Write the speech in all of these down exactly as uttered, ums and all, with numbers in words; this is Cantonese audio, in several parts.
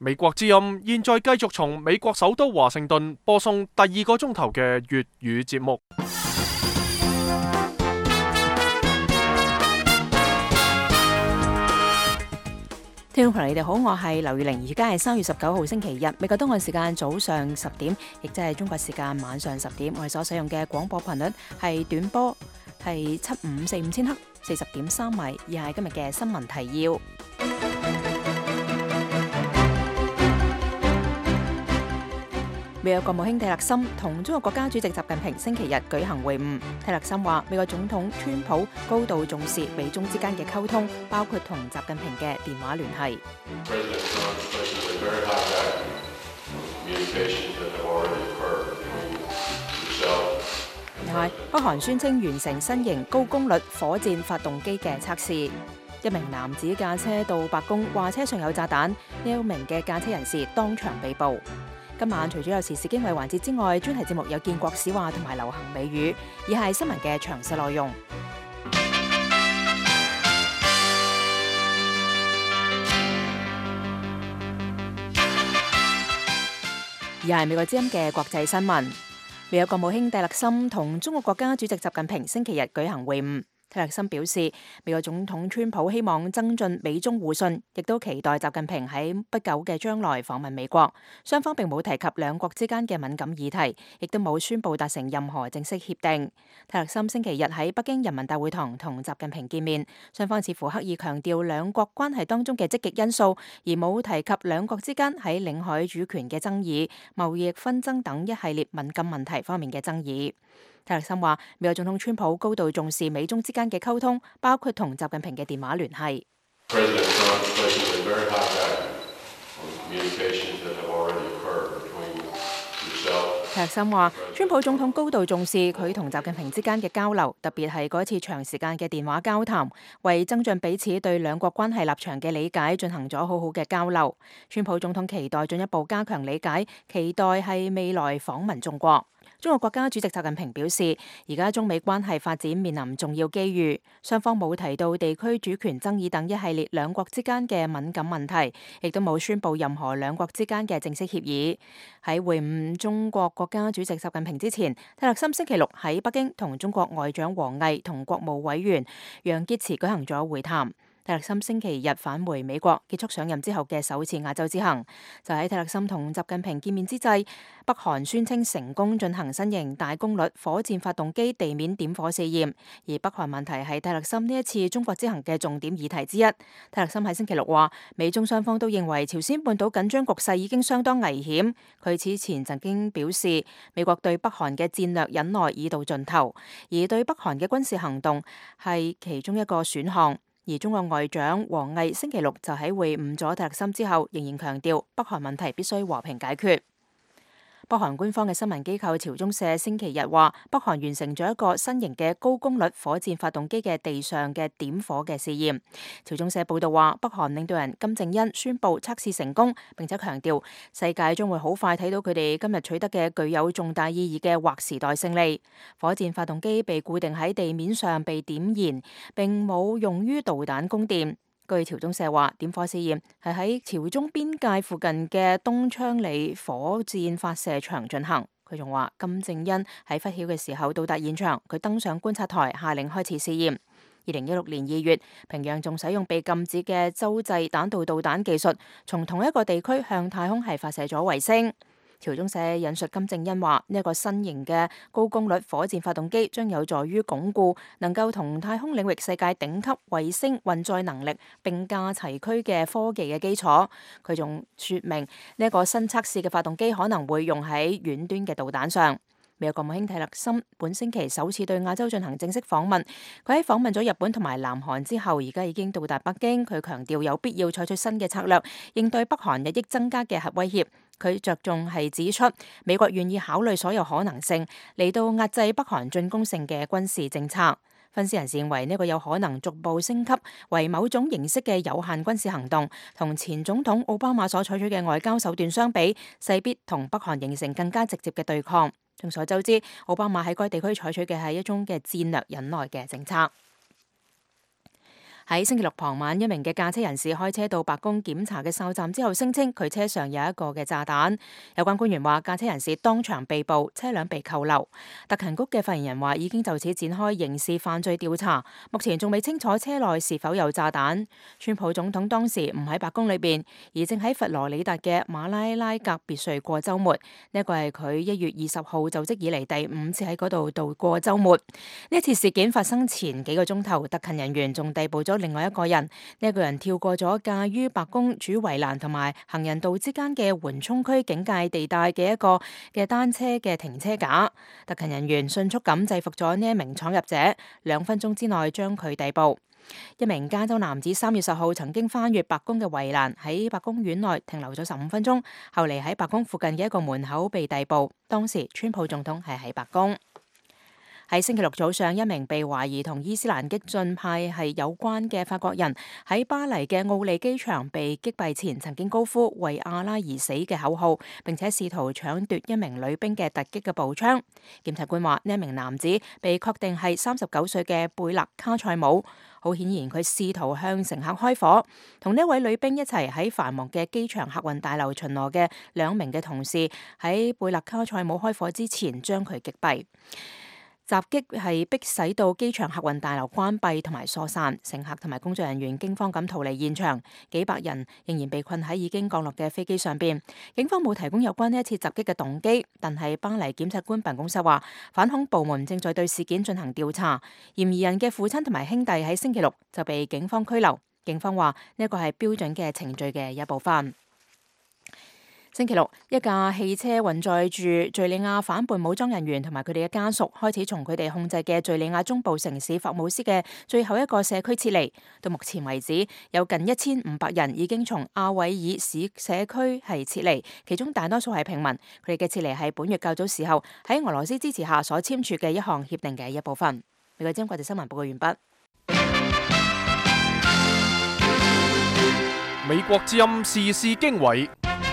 美國之音現在繼續從美國首都華盛頓播送第二個鐘頭嘅粵語節目。 聽眾朋友，你哋好，我係劉月玲，而家係三月十九號星期日，美國東岸時間早上十點，亦即係中國時間晚上十點。我哋所使用嘅廣播頻率係短波，係七五四五千赫，四十點三米。而係今日嘅新聞提要。美國國務卿蒂勒森同中國國家主席習近平星期日舉行會晤。蒂勒森話，美國總統川普高度重視美中之間嘅溝通，包括同習近平嘅電話聯繫。另外，北韓宣稱完成新型高功率火箭發動機嘅測試。一名男子駕車到白宮，話車上有炸彈，呢一名嘅駕車人士當場被捕。今晚除咗有時事經緯環節之外，專題節目有建國史話同埋流行美語，而係新聞嘅詳細內容。而係美國之音嘅國際新聞，美國國務卿蒂勒森同中國國家主席習近平星期日舉行會晤。蒂勒森表示，美國總統川普希望增進美中互信，亦都期待習近平喺不久嘅將來訪問美國。雙方並冇提及兩國之間嘅敏感議題，亦都冇宣布達成任何正式協定。蒂勒森星期日喺北京人民大會堂同習近平見面，雙方似乎刻意強調兩國關係當中嘅積極因素，而冇提及兩國之間喺領海主權嘅爭議、貿易紛爭等一系列敏感問題方面嘅爭議。蒂勒森話，美國總統川普高度重視美中之間嘅溝通，包括同習近平嘅電話聯繫。蒂勒森話，川普總統高度重視佢同習近平之間嘅交流，特別係嗰一次長時間嘅電話交談，為增進彼此對兩國關係立場嘅理解，進行咗好好嘅交流。川普總統期待進一步加強理解，期待係未來訪問中國。中國國家主席習近平表示，而家中美關係發展面臨重要機遇，雙方冇提到地區主權爭議等一系列兩國之間嘅敏感問題，亦都冇宣布任何兩國之間嘅正式協議。喺會晤中國國家主席習近平之前，蒂勒森星期六喺北京同中國外長王毅同國務委員楊潔篪舉行咗會談。蒂勒森星期日返回美國，結束上任之後嘅首次亞洲之行。就喺蒂勒森同習近平見面之際，北韓宣稱成功進行新型大功率火箭發動機地面點火試驗，而北韓問題係蒂勒森呢一次中國之行嘅重點議題之一。蒂勒森喺星期六話，美中雙方都認為朝鮮半島緊張局勢已經相當危險。佢此前曾經表示，美國對北韓嘅戰略忍耐已到盡頭，而對北韓嘅軍事行動係其中一個選項。而中國外長王毅星期六就喺會晤咗蒂勒森之後，仍然強調北韓問題必須和平解決。北韓官方嘅新聞機構朝中社星期日話，北韓完成咗一個新型嘅高功率火箭發動機嘅地上嘅點火嘅試驗。朝中社報道話，北韓領導人金正恩宣布測試成功，並且強調世界將會好快睇到佢哋今日取得嘅具有重大意義嘅劃時代勝利。火箭發動機被固定喺地面上被點燃，並冇用於導彈供電。據朝中社話，點火試驗係喺朝中邊界附近嘅東昌里火箭發射場進行。佢仲話，金正恩喺拂曉嘅時候到達現場，佢登上觀察台，下令開始試驗。二零一六年二月，平壤仲使用被禁止嘅洲際彈道導彈技術，從同一個地區向太空系發射咗衛星。朝中社引述金正恩話，呢一個新型嘅高功率火箭發動機將有助於鞏固能夠同太空領域世界頂級衛星運載能力並駕齊驅嘅科技嘅基礎。佢仲說明呢一個新測試嘅發動機可能會用喺遠端嘅導彈上。美國國務卿蒂勒森本星期首次對亞洲進行正式訪問，佢喺訪問咗日本同埋南韓之後，而家已經到達北京。佢強調有必要採取新嘅策略，應對北韓日益增加嘅核威脅。佢着重係指出，美國願意考慮所有可能性，嚟到壓制北韓進攻性嘅軍事政策。分析人士認為呢個有可能逐步升級為某種形式嘅有限軍事行動，同前總統奧巴馬所採取嘅外交手段相比，勢必同北韓形成更加直接嘅對抗。眾所周知，奧巴馬喺該地區採取嘅係一種嘅戰略忍耐嘅政策。 喺星期六傍晚，一名嘅駕車人士開車到白宮檢查嘅哨站之後，聲稱佢車上有一個嘅炸彈。有關官員話，駕車人士當場被捕，車輛被扣留。特勤局嘅發言人話，已經就此展開刑事犯罪調查，目前仲未清楚車內是否有炸彈。川普總統當時唔喺白宮裏邊，而正喺佛羅里達嘅馬拉拉格別墅過週末。呢一個係佢一月二十號就職以嚟第五次喺嗰度度過週末。呢一次事件發生前幾個鐘頭，特勤人員仲逮捕咗另外一個人。呢一個人跳過咗介於白宮主圍欄同埋行人道之間嘅緩衝區警戒地帶嘅一個嘅單車嘅停車架。特勤人員迅速咁制服咗呢一名闖入者，兩分鐘之內將佢逮捕。一名加州男子三月十號曾經翻越白宮嘅圍欄，喺白宮院內停留咗十五分鐘，後嚟喺白宮附近嘅一個門口被逮捕。當時川普總統係喺白宮。喺星期六早上，一名被懷疑同伊斯蘭激進派係有關嘅法國人喺巴黎嘅奧利機場被擊斃前，曾經高呼為阿拉而死嘅口號，並且試圖搶奪一名女兵嘅突擊嘅步槍。檢察官話，呢一名男子被確定係三十九歲嘅貝勒卡塞姆。好顯然，佢試圖向乘客開火。同呢位女兵一齊喺繁忙嘅機場客運大樓巡邏嘅兩名嘅同事喺貝勒卡塞姆開火之前將佢擊斃。襲擊係迫使到機場客運大樓關閉同埋疏散，乘客同埋工作人員驚慌咁逃離現場，幾百人仍然被困喺已經降落嘅飛機上邊。警方冇提供有關呢一次襲擊嘅動機，但係巴黎檢察官辦公室話，反恐部門正在對事件進行調查。嫌疑人嘅父親同埋兄弟喺星期六就被警方拘留。警方話呢一個係標準嘅程序嘅一部分。星期六，一架汽車運載住敘利亞反叛武裝人員同埋佢哋嘅家屬，開始從佢哋控制嘅敘利亞中部城市霍姆斯嘅最後一個社區撤離。到目前為止，有近一千五百人已經從阿維爾市社區係撤離，其中大多數係平民。佢哋嘅撤離係本月較早時候喺俄羅斯支持下所簽署嘅一項協定嘅一部分。美國之音國際新聞報告完畢。 美國之音時事經緯。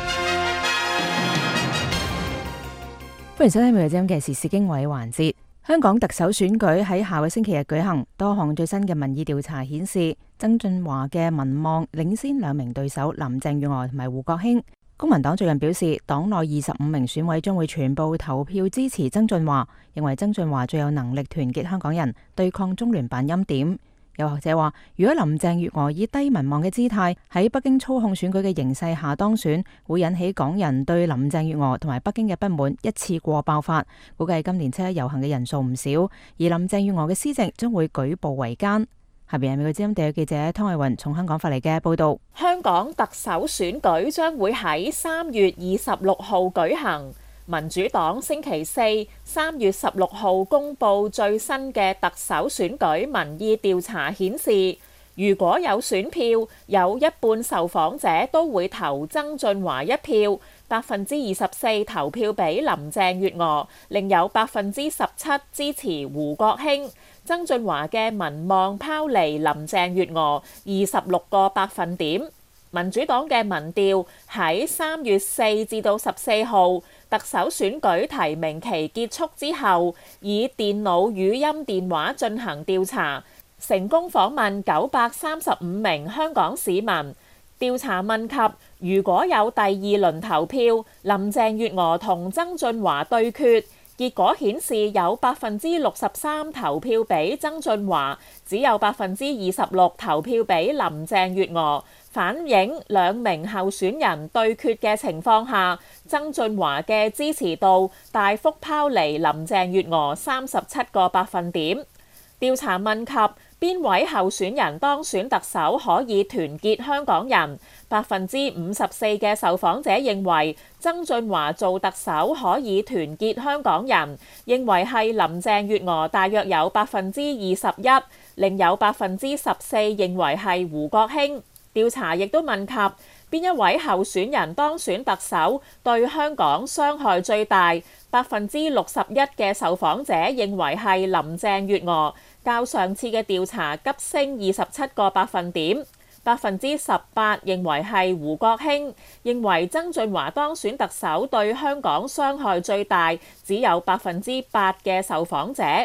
歡迎收聽美國之音嘅時事經緯環節。香港特首選舉喺下個星期日舉行，多項最新嘅民意調查顯示，曾俊華嘅民望領先兩名對手林鄭月娥同埋胡國興。公民黨最近表示，黨內二十五名選委將會全部投票支持曾俊華，認為曾俊華最有能力團結香港人，對抗中聯辦欽點。有學者話，如果林鄭月娥以低民望嘅姿態喺北京操控選舉嘅形勢下當選，會引起港人對林鄭月娥同埋北京嘅不滿一次過爆發。估計今年七一遊行嘅人數唔少，而林鄭月娥嘅施政將會舉步維艱。下邊係美國之音地記者湯慧雲從香港發嚟嘅報道。 香港特首選舉將會喺三月二十六號舉行。民主黨星期四三月十六號公布最新嘅特首選舉民意調查顯示，如果有選票，有一半受訪者都會投曾俊華一票，百分之二十四投票俾林鄭月娥，另有百分之十七支持胡國興。曾俊華嘅民望拋離林鄭月娥二十六個百分點。民主黨嘅民調喺三月四至到十四號特首選舉提名期結束之後，以電腦語音電話進行調查，成功訪問九百三十五名香港市民。調查問及如果有第二輪投票，林鄭月娥同曾俊華對決，結果顯示有百分之六十三投票俾曾俊華，只有百分之二十六投票俾林鄭月娥。反映兩名候選人對決嘅情況下，曾俊華嘅支持度大幅拋離林鄭月娥三十七個百分點。調查問及邊位候選人當選特首可以團結香港人，百分之五十四嘅受訪者認為曾俊華做特首可以團結香港人，認為係林鄭月娥大約有百分之二十一，另有百分之十四認為係胡國興。調查亦都問及邊一位候選人當選特首對香港傷害最大，百分之六十一嘅受訪者認為係林鄭月娥，較上次嘅調查急升二十七個百分點。百分之十八認為係胡國興，認為曾俊華當選特首對香港傷害最大，只有百分之八嘅受訪者。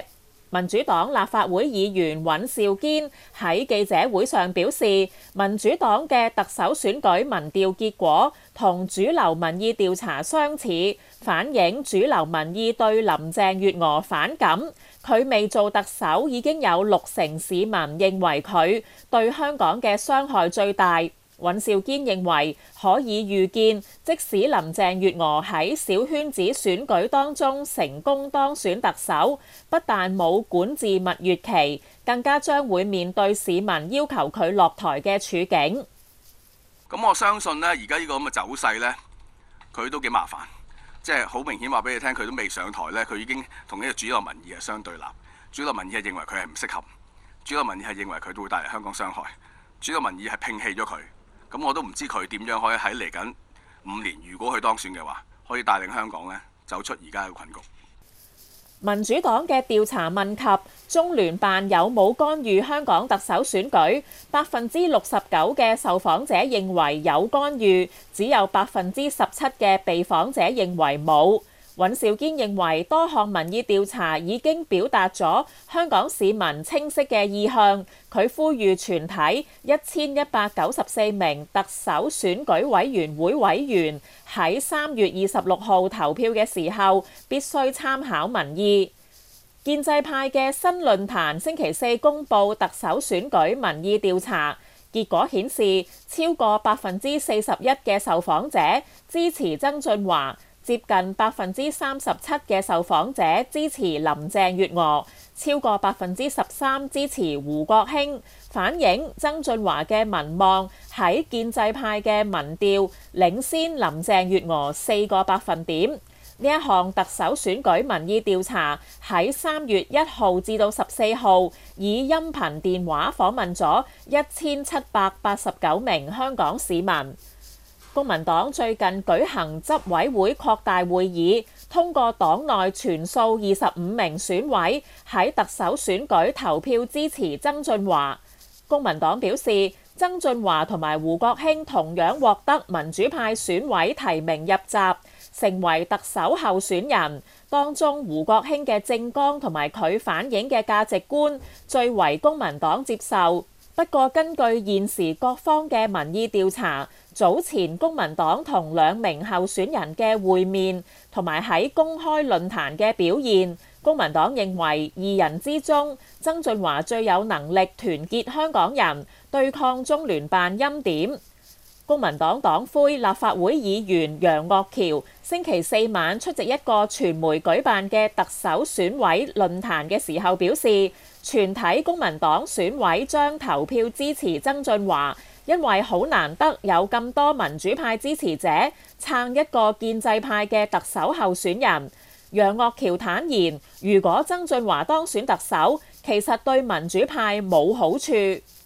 民主黨立法會議員尹兆堅喺記者會上表示，民主黨嘅特首選舉民調結果同主流民意調查相似，反映主流民意對林鄭月娥反感。佢未做特首已經有六成市民認為佢對香港嘅傷害最大。尹兆堅認為可以預見，即使林鄭月娥喺小圈子選舉當中成功當選特首，不但冇管治蜜月期，更加將會面對市民要求佢落台嘅處境。 咁我相信呢，而家呢個咁嘅走勢呢，佢都幾麻煩，即係好明顯話俾你聽，佢都未上台呢，佢已經同呢個主流民意係相對立。主流民意係認為佢係唔適合，主流民意係認為佢都會帶嚟香港傷害，主流民意係摒棄咗佢。咁我都唔知佢點樣可以喺嚟緊五年，如果佢當選嘅話，可以帶領香港呢走出而家嘅困局。 民主黨嘅調查問及中聯辦有冇干預香港特首選舉，百分之六十九嘅受訪者認為有干預，只有百分之十七嘅被訪者認為冇。尹兆堅認為多項民意調查已經表達咗香港市民清晰嘅意向，佢呼籲全體一千一百九十四名特首選舉委員會委員喺三月二十六號投票嘅時候必須參考民意。建制派嘅新論壇星期四公布特首選舉民意調查，結果顯示超過百分之四十一嘅受訪者支持曾俊華，接近百分之三十七嘅受訪者支持林鄭月娥，超過百分之十三支持胡國興，反映曾俊華嘅民望喺建制派嘅民調領先林鄭月娥四個百分點。呢一項特首選舉民意調查喺三月一號至到十四號以音頻電話訪問咗一千七百八十九名香港市民。公民黨最近舉行執委會擴大會議，通過黨內全數二十五名選委喺特首選舉投票支持曾俊華。公民黨表示，曾俊華同埋胡國興同樣獲得民主派選委提名入閘，成為特首候選人。當中胡國興嘅政綱同埋佢反映嘅價值觀最為公民黨接受。不過根據現時各方嘅民意調查，早前公民黨同兩名候選人嘅會面同埋喺公開論壇嘅表現，公民黨認為二人之中，曾俊華最有能力團結香港人，對抗中聯辦欽點。公民黨黨魁立法會議員楊岳橋星期四晚出席一個傳媒舉辦嘅特首選委論壇嘅時候表示，全體公民黨選委將投票支持曾俊華，因為好難得有咁多民主派支持者撐一個建制派嘅特首候選人。楊岳橋坦言，如果曾俊華當選特首，其實對民主派冇好處。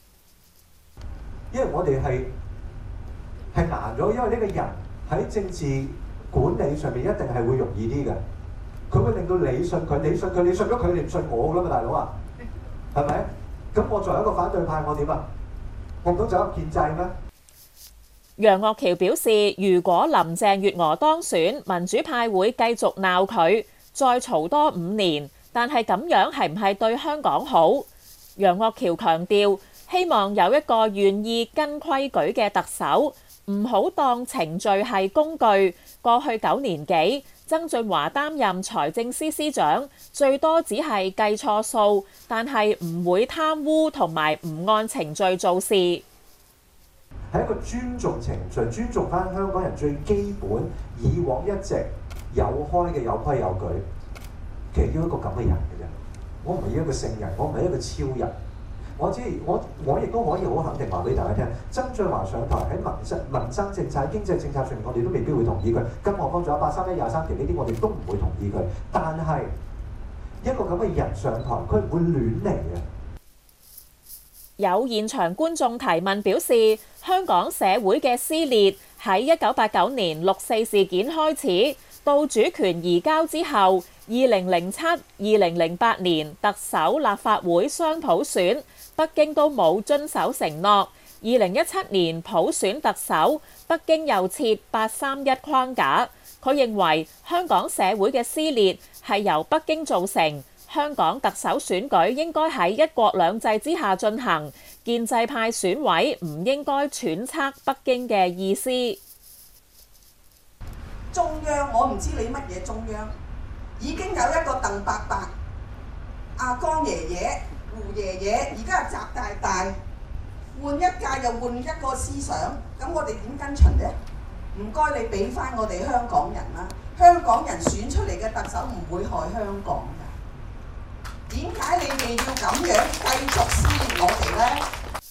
因為我哋係係難咗，因為呢個人喺政治管理上面一定係會容易啲嘅。佢會令到你信佢，你信佢，你信咗佢，你唔信我㗎嘛，大佬啊，係咪？咁我作為一個反對派，我點啊？我唔通走入建制咩？ 楊岳橋表示，如果林鄭月娥當選，民主派會繼續鬧佢，再嘈多五年。但係咁樣係唔係對香港好？楊岳橋強調，希望有一個願意跟規矩嘅特首，唔好當程序係工具。過去九年幾，曾俊華擔任財政司司長，最多只係計錯數，但係唔會貪污同埋唔按程序做事。 係一個尊重程序、尊重翻香港人最基本以往一直有開嘅有規有矩。其實要一個咁嘅人嘅啫，我唔係一個聖人，我唔係一個超人。我知我我亦都可以好肯定話俾大家聽，曾俊華上台喺民生民生政策、經濟政策上面，我哋都未必會同意佢。更何況仲有八三一廿三條呢啲，我哋都唔會同意佢。但係一個咁嘅人上台，佢唔會亂嚟嘅。 有現場觀眾提問表示，香港社會嘅撕裂喺一九八九年六四事件開始，到主權移交之後，二零零七、二零零八年特首、立法會雙普選，北京都冇遵守承諾。二零一七年普選特首，北京又設八三一框架。佢認為香港社會嘅撕裂係由北京造成， 香港特首選舉應該喺一國兩制之下進行，建制派選委唔應該揣測北京嘅意思。 中央我唔知你乜嘢中央，已經有一個鄧伯伯、阿江爺爺、胡爺爺，而家係習大大，換一屆又換一個思想，咁我哋點跟循呢？唔該你俾翻我哋香港人啦，香港人選出嚟嘅特首唔會害香港㗎，點解你哋要咁樣繼續撕裂我哋呢？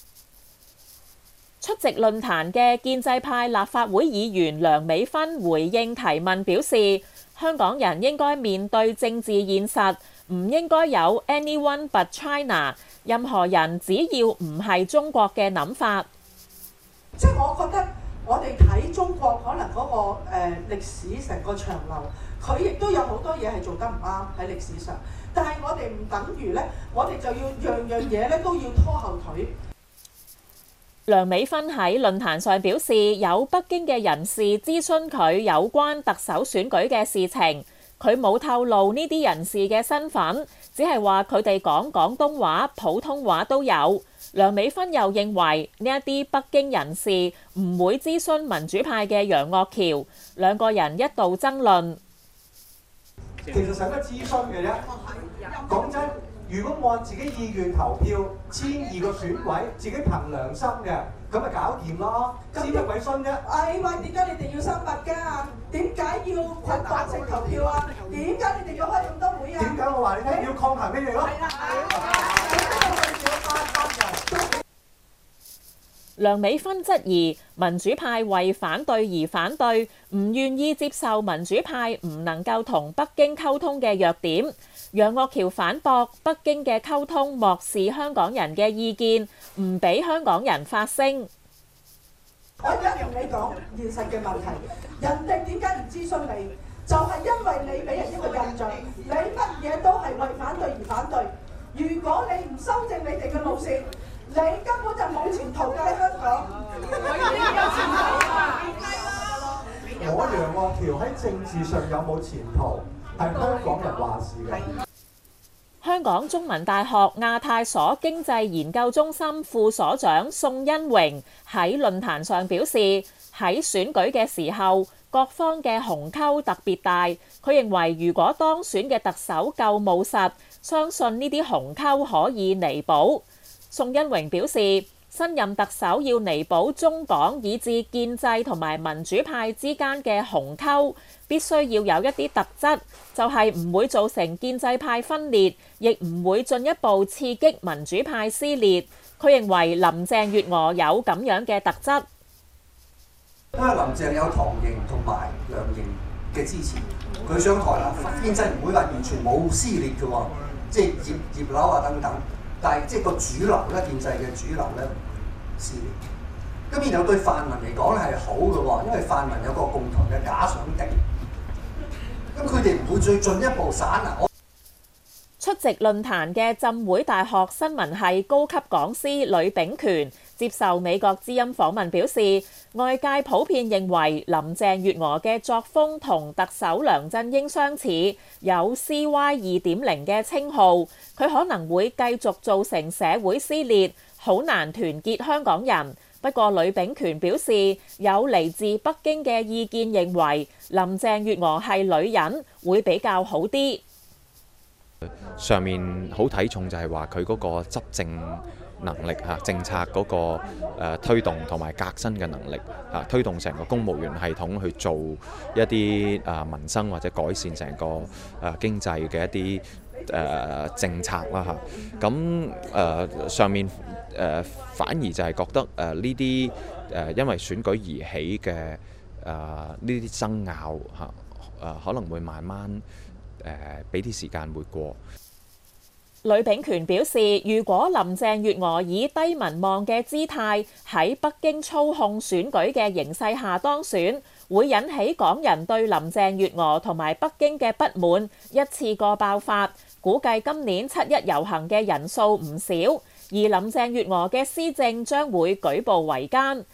出席論壇嘅建制派立法會議員梁美芬回應提問表示，香港人應該面對政治現實，唔應該有 anyone but China， 任何人只要唔係中國嘅諗法。 即係我覺得我哋睇中國可能嗰、那個誒、呃、歷史成個長流，佢亦都有好多嘢係做得唔啱喺歷史上，但係我哋唔等於咧，我哋就要樣樣嘢咧都要拖後腿。 梁美芬喺論壇上表示，有北京嘅人士諮詢佢有關特首選舉嘅事情，佢冇透露呢啲人士嘅身份，只係話佢哋講廣東話、普通話都有。梁美芬又認為呢一啲北京人士唔會諮詢民主派嘅楊岳橋，兩個人一度爭論。 其實使乜諮詢嘅啫？講真，如果按自己意願投票，千二個選委自己憑良心嘅，咁咪搞掂咯。諮乜鬼詢啫？ 哎喂，點解你哋要三百加？點解要群發性投票啊？點解你哋要開咁多會啊？ 點解我話你聽要抗衡咩嘢咯？ 梁美芬質疑民主派為反對而反對，唔願意接受民主派唔能夠同北京溝通嘅弱點。楊岳橋反駁北京嘅溝通漠視香港人嘅意見，唔俾香港人發聲。 我而家同你講現實嘅問題，人哋點解唔諮詢你？就係因為你俾人一個印象，你乜嘢都係為反對而反對。如果你唔修正你哋嘅路線，你根本就冇前途嘅喺香港。 我楊岳橋喺政治上有冇前途，係香港人話事嘅。 香港中文大學亞太所經濟研究中心副所長宋恩榮喺論壇上表示，喺選舉嘅時候，各方嘅鴻溝特別大。佢認為，如果當選嘅特首夠務實，相信呢啲鴻溝可以彌補。宋恩榮表示，新任特首要彌補中港以至建制同埋民主派之間嘅鴻溝，必須要有一啲特質，就係唔會造成建制派分裂，亦唔會進一步刺激民主派撕裂。佢認為林鄭月娥有咁樣嘅特質。 因為林鄭有唐營同埋梁營嘅支持，佢上台啦，建制唔會話完全冇撕裂嘅喎，即係葉葉劉啊等等。但係即係個主流咧，建制嘅主流咧撕裂。咁然後對泛民嚟講咧係好嘅喎，因為泛民有個共同嘅假想敵。咁佢哋唔會再進一步散啊！ 出席論壇嘅浸會大學新聞系高級講師呂秉權接受美國之音訪問表示，外界普遍認為林鄭月娥嘅作風同特首梁振英相似，有 C Y 二點零嘅稱號，佢可能會繼續造成社會撕裂，好難團結香港人。不過呂秉權表示，有嚟自北京嘅意見認為林鄭月娥係女人，會比較好啲。 上面好睇重就係話佢嗰個執政能力嚇，政策嗰個誒推動同埋革新嘅能力嚇，推動成個公務員系統去做一啲誒民生或者改善成個誒經濟嘅一啲誒政策啦嚇。咁誒上面誒反而就係覺得誒呢啲誒因為選舉而起嘅誒呢啲爭拗嚇誒可能會慢慢誒俾啲時間會過。 呂秉權表示，如果林鄭月娥以低民望嘅姿態喺北京操控選舉嘅形勢下當選，會引起港人對林鄭月娥同埋北京嘅不滿，一次過爆發。估計今年七一遊行嘅人數唔少，而林鄭月娥嘅施政將會舉步維艱。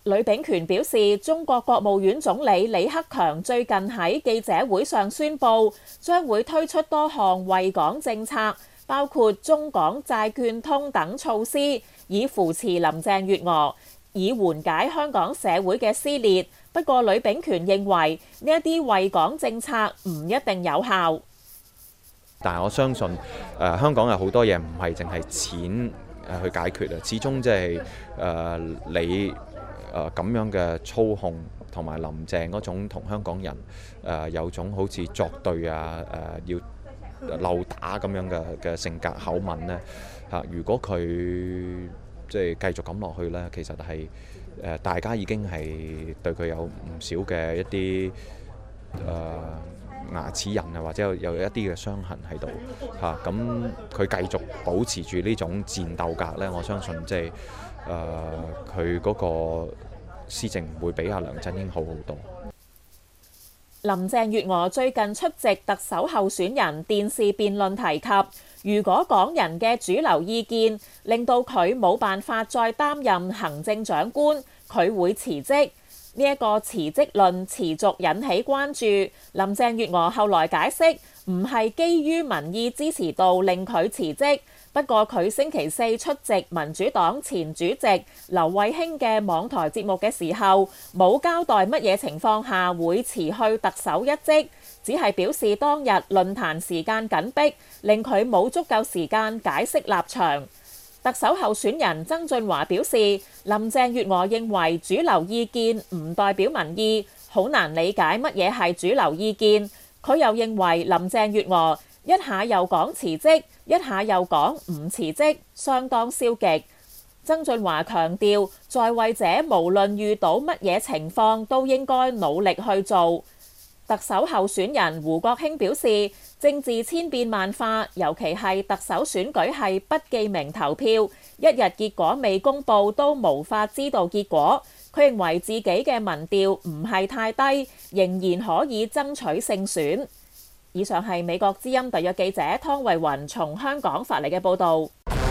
呂秉權表示，中國國務院總理李克強最近喺記者會上宣布，將會推出多項惠港政策，包括中港債券通等措施，以扶持林鄭月娥，以緩解香港社會嘅撕裂。不過，呂秉權認為呢一啲惠港政策唔一定有效。 但係我相信，誒、呃、香港有好多嘢唔係淨係錢誒去解決啊，始終即係誒你。誒咁、呃、樣嘅操控同埋林鄭嗰種同香港人誒、呃、有種好似作對啊誒、呃、要漏打咁樣嘅嘅性格口吻呢。嚇、啊，如果佢即係繼續咁落去呢，其實係誒、呃、大家已經係對佢有唔少嘅一啲誒、呃、牙齒印啊，或者有有一啲嘅傷痕喺度嚇，咁、啊、佢繼續保持住呢種戰鬥格呢，我相信即係。誒佢嗰個施政會比阿梁振英好好多。 林鄭月娥最近出席特首候選人電視辯論提及，如果港人嘅主流意見令到佢冇辦法再擔任行政長官，佢會辭職。呢一個辭職論持續引起關注。林鄭月娥後來解釋，唔係基於民意支持度令佢辭職。不過佢星期四出席民主黨前主席劉慧卿嘅網台節目嘅時候，冇交代乜嘢情況下會辭去特首一職，只係表示當日論壇時間緊迫，令佢冇足夠時間解釋立場。特首候選人曾俊華表示，林鄭月娥認為主流意見唔代表民意，好難理解乜嘢係主流意見。佢又認為林鄭月娥一下又講辭職，一下又講唔辭職，相當消極。曾俊華強調，在位者無論遇到乜嘢情況，都應該努力去做。特首候選人胡國興表示，政治千變萬化，尤其係特首選舉係不記名投票，一日結果未公佈都無法知道結果。佢認為自己嘅民調唔係太低，仍然可以爭取勝選。以上係美國之音特約記者湯慧雲從香港發嚟嘅報導。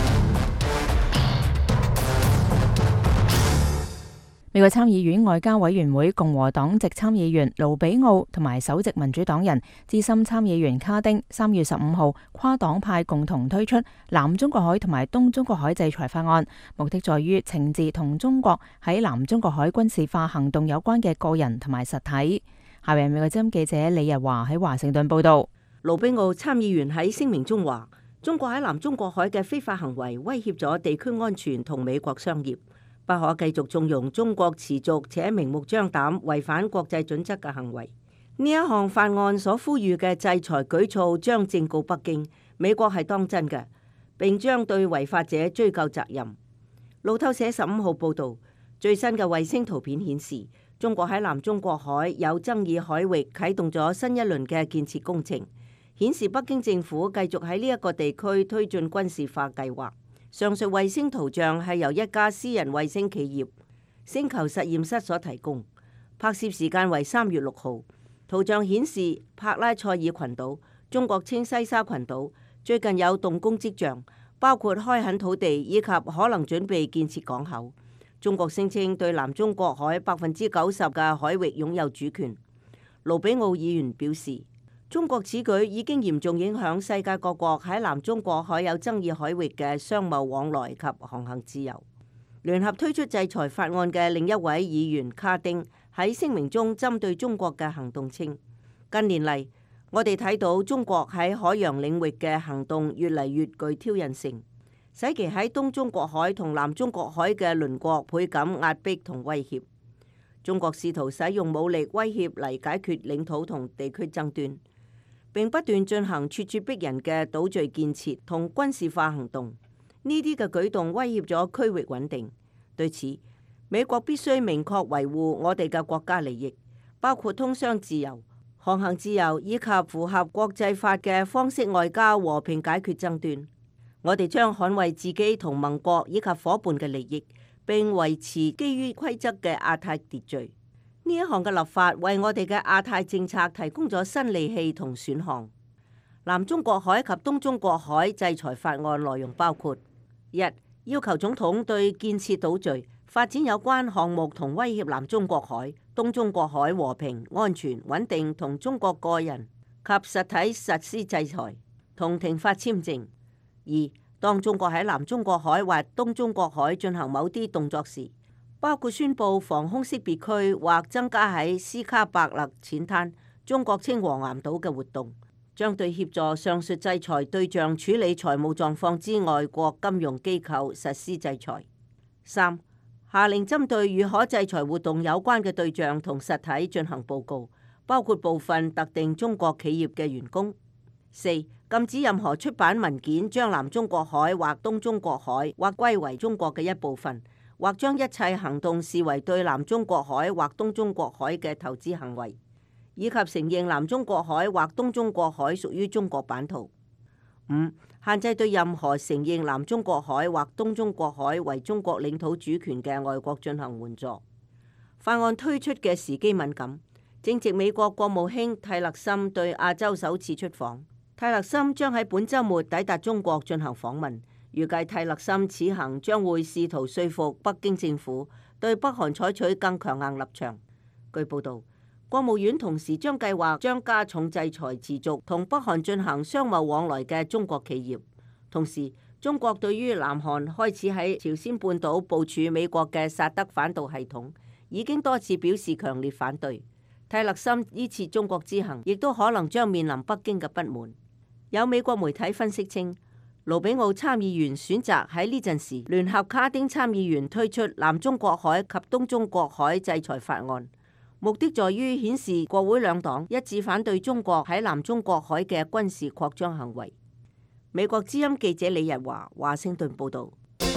美國參議院外交委員會共和黨籍參議員盧比奧同埋首席民主黨人資深參議員卡丁三月十五號跨黨派共同推出南中國海同埋東中國海制裁法案，目的在於懲治同中國喺南中國海軍事化行動有關嘅個人同埋實體。下面美國之音記者李日華喺華盛頓報道。 盧比奧參議員喺聲明中話，中國喺南中國海嘅非法行為威脅咗地區安全同美國商業，不可繼續縱容中國持續且明目張膽違反國際準則嘅行為。呢一項法案所呼籲嘅制裁舉措將正告北京，美國係當真嘅，並將對違法者追究責任。路透社十五號報導，最新嘅衛星圖片顯示，中國喺南中國海有爭議海域啟動咗新一輪嘅建設工程，顯示北京政府繼續喺呢一個地區推進軍事化計劃。上述衛星圖像係由一家私人衛星企業星球實驗室所提供，拍攝時間為三月六號。圖像顯示帕拉塞爾群島，中國稱西沙群島，最近有動工跡象，包括開墾土地以及可能準備建設港口。中國聲稱對南中國海百分之九十嘅海域擁有主權。盧比奧議員表示，中國此舉已經嚴重影響世界各國喺南中國海有爭議海域嘅商貿往來及航行自由。聯合推出制裁法案嘅另一位議員卡丁喺聲明中針對中國嘅行動稱，近年嚟我哋睇到中國喺海洋領域嘅行動越嚟越具挑釁性，使其喺東中國海同南中國海嘅鄰國倍感壓迫同威脅。中國試圖使用武力威脅嚟解決領土同地區爭端，並不斷進行咄咄逼人嘅島嶼建設同軍事化行動。呢啲嘅舉動威脅咗區域穩定。對此，美國必須明確維護我哋嘅國家利益，包括通商自由、航行自由以及符合國際法嘅方式外交和平解決爭端。我哋將捍衛自己同盟國以及夥伴嘅利益，並維持基於規則嘅亞太秩序。呢一項嘅立法為我哋嘅亞太政策提供咗新利器同選項。南中國海及東中國海制裁法案內容包括：一、要求總統對建設島嶼、 發展有關項目同威脅南中國海、東中國海和平、安全、穩定同中國個人及實體實施制裁同停發簽證。二、當中國喺南中國海或東中國海進行某啲動作時，包括宣布防空識別區或增加喺斯卡伯勒淺灘（中國稱黃岩島）嘅活動，將對協助上述制裁對象處理財務狀況之外國金融機構實施制裁。三、下令針對與可制裁活動有關嘅對象同實體進行報告，包括部分特定中國企業嘅員工。四、禁止任何出版文件將南中國海或東中國海或歸為中國嘅一部分，或將一切行動視為對南中國海或東中國海嘅投資行為，以及承認南中國海或東中國海屬於中國版圖。五、限制對任何承認南中國海或東中國海為中國領土主權嘅外國進行援助。法案推出嘅時機敏感，正值美國國務卿蒂勒森對亞洲首次出訪。蒂勒森將喺本週末抵達中國進行訪問，預計蒂勒森此行將會試圖說服北京政府對北韓採取更強硬立場。據報導，國務院同時將計劃將加重制裁持續同北韓進行商貿往來嘅中國企業。同時，中國對於南韓開始喺朝鮮半島部署美國嘅薩德反導系統，已經多次表示強烈反對。蒂勒森呢次中國之行，亦都可能將面臨北京嘅不滿。有美國媒體分析稱，盧比奧參議員選擇喺呢陣時聯合卡丁參議員推出南中國海及東中國海制裁法案，目的在於顯示國會兩黨一致反對中國喺南中國海嘅軍事擴張行為。美國之音記者李日華華盛頓報導。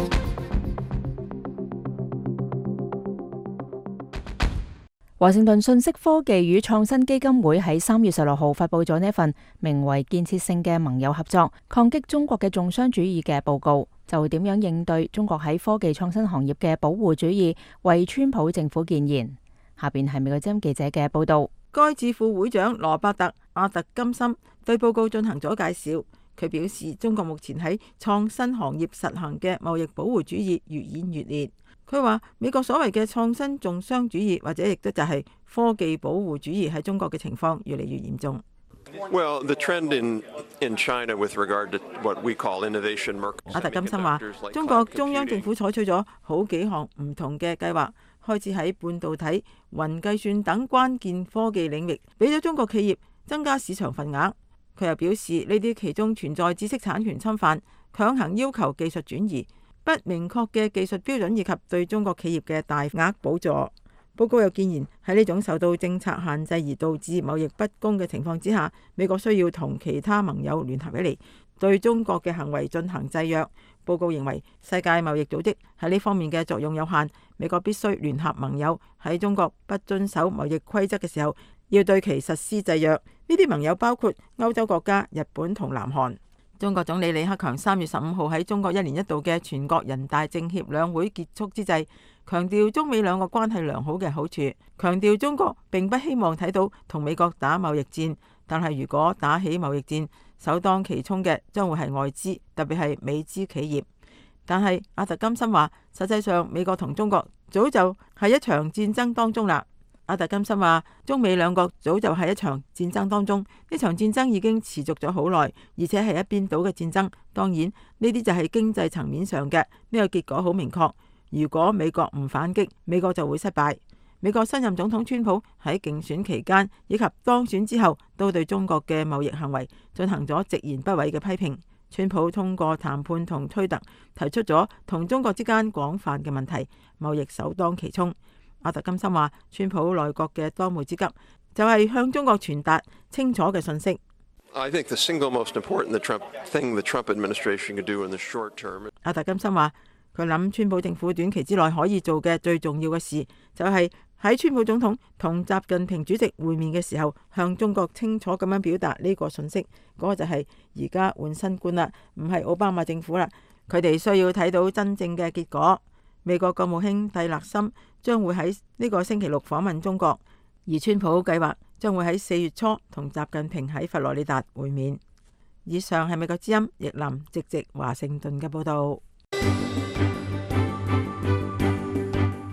華盛頓信息科技與創新基金會喺三月十六號發佈咗呢份名為《建設性嘅盟友合作，抗擊中國嘅重商主義》嘅報告，就點樣應對中國喺科技創新行業嘅保護主義，為川普政府建言。下邊係美國之音記者嘅報導。 該智庫會長羅伯特阿特金森對報告進行咗介紹。佢表示，中國目前喺創新行業實行嘅貿易保護主義越演越烈。佢話美國所謂嘅創新重商主義，或者亦都就係科技保護主義喺中國嘅情況越嚟越嚴重。 Well, the trend in in China with regard to what we call innovation. 阿特金森話，中國中央政府採取咗好幾項唔同嘅計劃，開始喺半導體、雲計算等關鍵科技領域，俾咗中國企業增加市場份額。佢又表示，呢啲其中存在知識產權侵犯、強行要求技術轉移、不明確嘅技術標準以及對中國企業嘅大額補助。報告又建言，喺呢種受到政策限制而導致貿易不公嘅情況之下，美國需要同其他盟友聯合起嚟，對中國嘅行為進行制約。報告認為，世界貿易組織喺呢方面嘅作用有限，美國必須聯合盟友喺中國不遵守貿易規則嘅時候，要對其實施制約。呢啲盟友包括歐洲國家、日本同南韓。中國總理李克強三月十五號喺中國一年一度嘅全國人大政協兩會結束之際，強調中美兩個關係良好嘅好處，強調中國並不希望睇到同美國打貿易戰，但係如果打起貿易戰，首當其衝嘅將會係外資，特別係美資企業。但係阿特金森話，實際上美國同中國早就喺一場戰爭當中啦。阿特金森話，中美兩國早就喺一場戰爭當中，呢場戰爭已經持續咗好耐，而且係一邊倒嘅戰爭。當然呢啲就係經濟層面上嘅，呢個結果好明確。如果美國唔反擊，美國就會失敗。美國新任總統川普喺競選期間以及當選之後，都對中國嘅貿易行為進行咗直言不諱嘅批評。川普通過談判同推特提出咗同中國之間廣泛嘅問題，貿易首當其衝。阿特金森話，川普內閣嘅當務之急就係向中國傳達清楚嘅信息。 I think the single most important the Trump thing the Trump administration could do in the short term. 阿特金森話，佢諗川普政府短期之內可以做嘅最重要嘅事，就係喺川普總統同習近平主席會面嘅時候，向中國清楚咁樣表達呢個信息。嗰個就係而家換新冠啦，唔係奧巴馬政府啦。佢哋需要睇到真正嘅結果。美國國務卿蒂勒森將會喺呢個星期六訪問中國，而川普計劃將會喺四月初同習近平喺佛羅里達會面。以上係美國之音奕林直直華盛頓嘅報道。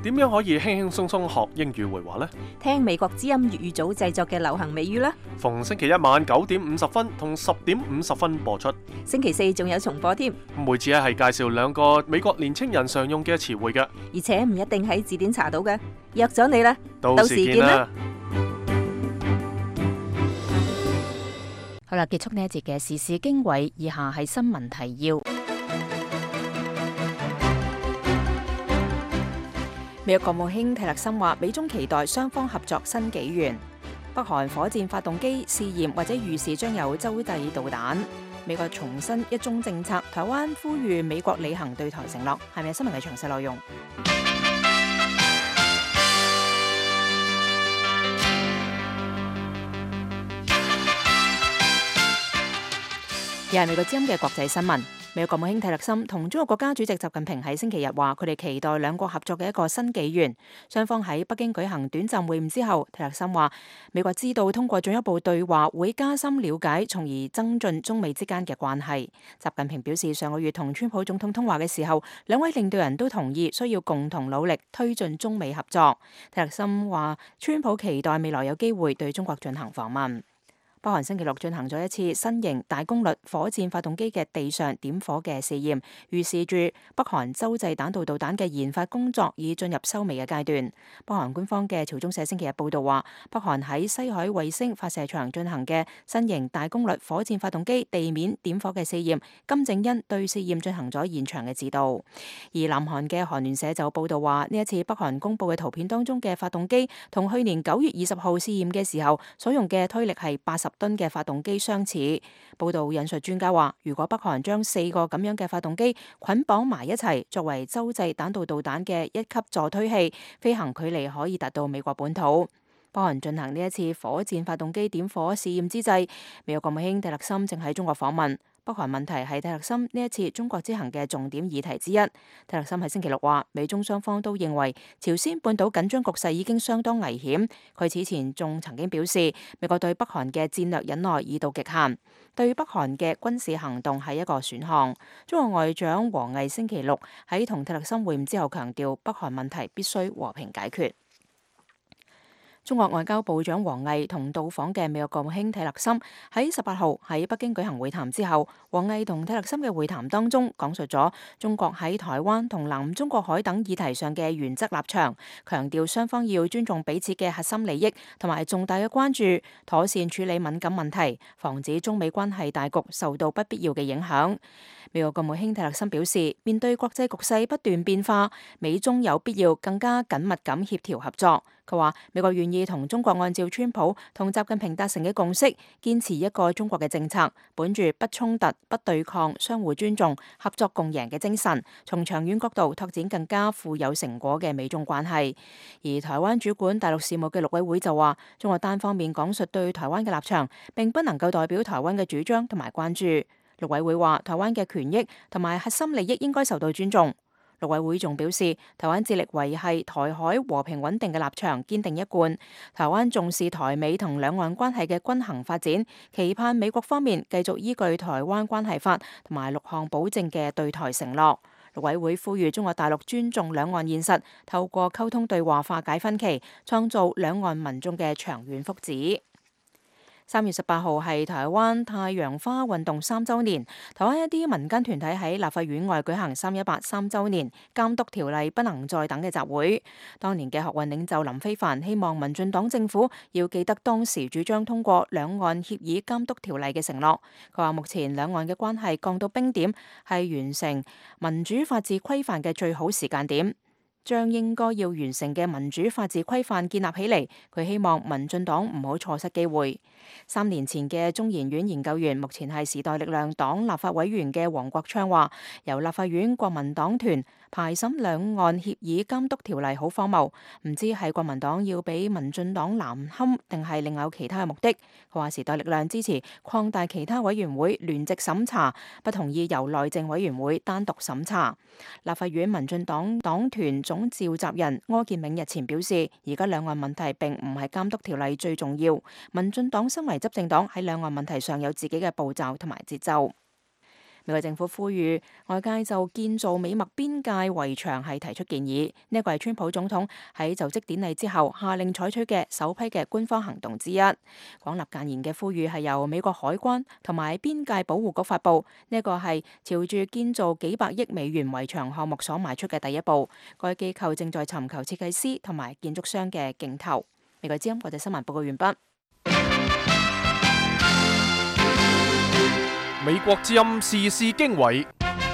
點樣可以輕輕鬆鬆學英語會話呢？ 聽美國之音粵語組製作嘅流行美語啦。 逢星期一晚九點五十分同十點五十分播出。 星期四仲有重播添。 每次咧係介紹兩個美國年青人常用嘅詞彙嘅， 而且唔一定喺字典查到嘅。約咗你啦， 到時見啦。 好啦，結束呢一節嘅時事經緯，以下係新聞提要。美國國務卿蒂勒森話，美中期待雙方合作新紀元。北韓火箭發動機試驗或者預示將有洲際導彈。美國重申一中政策，台灣呼籲美國履行對台承諾。係咪新聞嘅詳細內容？又係美國之音嘅國際新聞。美國國務卿蒂勒森同中國國家主席習近平喺星期日話，佢哋期待兩國合作嘅一個新紀元。雙方喺北京舉行短暫會晤之後，蒂勒森話，美國知道通過進一步對話會加深了解，從而增進中美之間嘅關係。習近平表示，上個月同川普總統通話嘅時候，兩位領導人都同意需要共同努力推進中美合作。蒂勒森話，川普期待未來有機會對中國進行訪問。北韓星期六進行咗一次新型大功率火箭發動機嘅地上點火嘅試驗，預示住北韓洲際彈道導彈嘅研發工作已進入收尾嘅階段。北韓官方嘅朝中社星期日報道話，北韓喺西海衛星發射場進行嘅新型大功率火箭發動機地面點火嘅試驗，金正恩對試驗進行咗現場嘅指導。而南韓嘅韓聯社就報道話，呢一次北韓公布嘅圖片當中嘅發動機同去年九月二十號試驗嘅時候所用嘅推力係八十噸嘅發動機相似。報道引述專家話，如果北韓將四個咁樣嘅發動機捆綁埋一齊，作為洲際彈道導彈嘅一級助推器，飛行距離可以達到美國本土。北韓進行呢一次火箭發動機點火試驗之際，美國國務卿蒂勒森正喺中國訪問。北韓問題係蒂勒森呢一次中國之行嘅重點議題之一。蒂勒森喺星期六話，美中雙方都認為朝鮮半島緊張局勢已經相當危險。佢此前仲曾經表示，美國對北韓嘅戰略忍耐已到極限，對北韓嘅軍事行動係一個選項。中國外長王毅星期六喺同蒂勒森會晤之後強調，北韓問題必須和平解決。中國外交部長王毅同到訪嘅美國國務卿蒂勒森喺十八號喺北京舉行會談之後，王毅同蒂勒森嘅會談當中講述咗中國喺台灣同南中國海等議題上嘅原則立場，強調雙方要尊重彼此嘅核心利益同埋重大嘅關注，妥善處理敏感問題，防止中美關係大局受到不必要嘅影響。美國國務卿蒂勒森表示，面對國際局勢不斷變化，美中有必要更加緊密咁協調合作。佢話美國願意同中國按照川普同習近平達成嘅共識，堅持一個中國嘅政策，本住不衝突、不對抗、相互尊重、合作共贏嘅精神，從長遠角度拓展更加富有成果嘅美中關係。而台灣主管大陸事務嘅陸委會就話，中國單方面講述對台灣嘅立場，並不能夠代表台灣嘅主張同埋關注。陸委會話，台灣嘅權益同埋核心利益應該受到尊重。陸委會仲表示，台灣致力維繫台海和平穩定嘅立場堅定一貫，台灣重視台美同兩岸關係嘅均衡發展，期盼美國方面繼續依據台灣關係法同埋六項保證嘅對台承諾。陸委會呼籲中國大陸尊重兩岸現實，透過溝通對話化解分歧，創造兩岸民眾嘅長遠福祉。三月十八號係台灣太陽花運動三週年，台灣一啲民間團體喺立法院外舉行三一八三週年監督條例不能再等嘅集會。當年嘅學運領袖林飛帆希望民進黨政府要記得當時主張通過兩岸協議監督條例嘅承諾。佢話目前兩岸嘅關係降到冰點，係完成民主法治規範嘅最好時間點。將應該要完成嘅民主法治規範建立起嚟，佢希望民進黨唔好錯失機會。三年前嘅中研院研究員，目前係時代力量黨立法委員嘅黃國昌話，由立法院國民黨團排審兩岸協議監督條例好荒謬，唔知係國民黨要俾民進黨難堪，定係另有其他嘅目的。佢話時代力量支持擴大其他委員會聯席審查，不同意由內政委員會單獨審查。立法院民進黨黨團總召集人柯建銘日前表示，而家兩岸問題並唔係監督條例最重要，民進黨身為執政黨喺兩岸問題上有自己嘅步驟同埋節奏。 美國政府呼籲外界就建造美墨邊界圍牆係提出建議，呢一個係川普總統喺就職典禮之後下令採取嘅首批嘅官方行動之一。廣納諫言嘅呼籲係由美國海關同埋邊界保護局發布，呢一個係朝住建造幾百億美元圍牆項目所邁出嘅第一步。該機構正在尋求設計師同埋建築商嘅競投。美國之音國際新聞報告完畢。 美國之音時事經緯，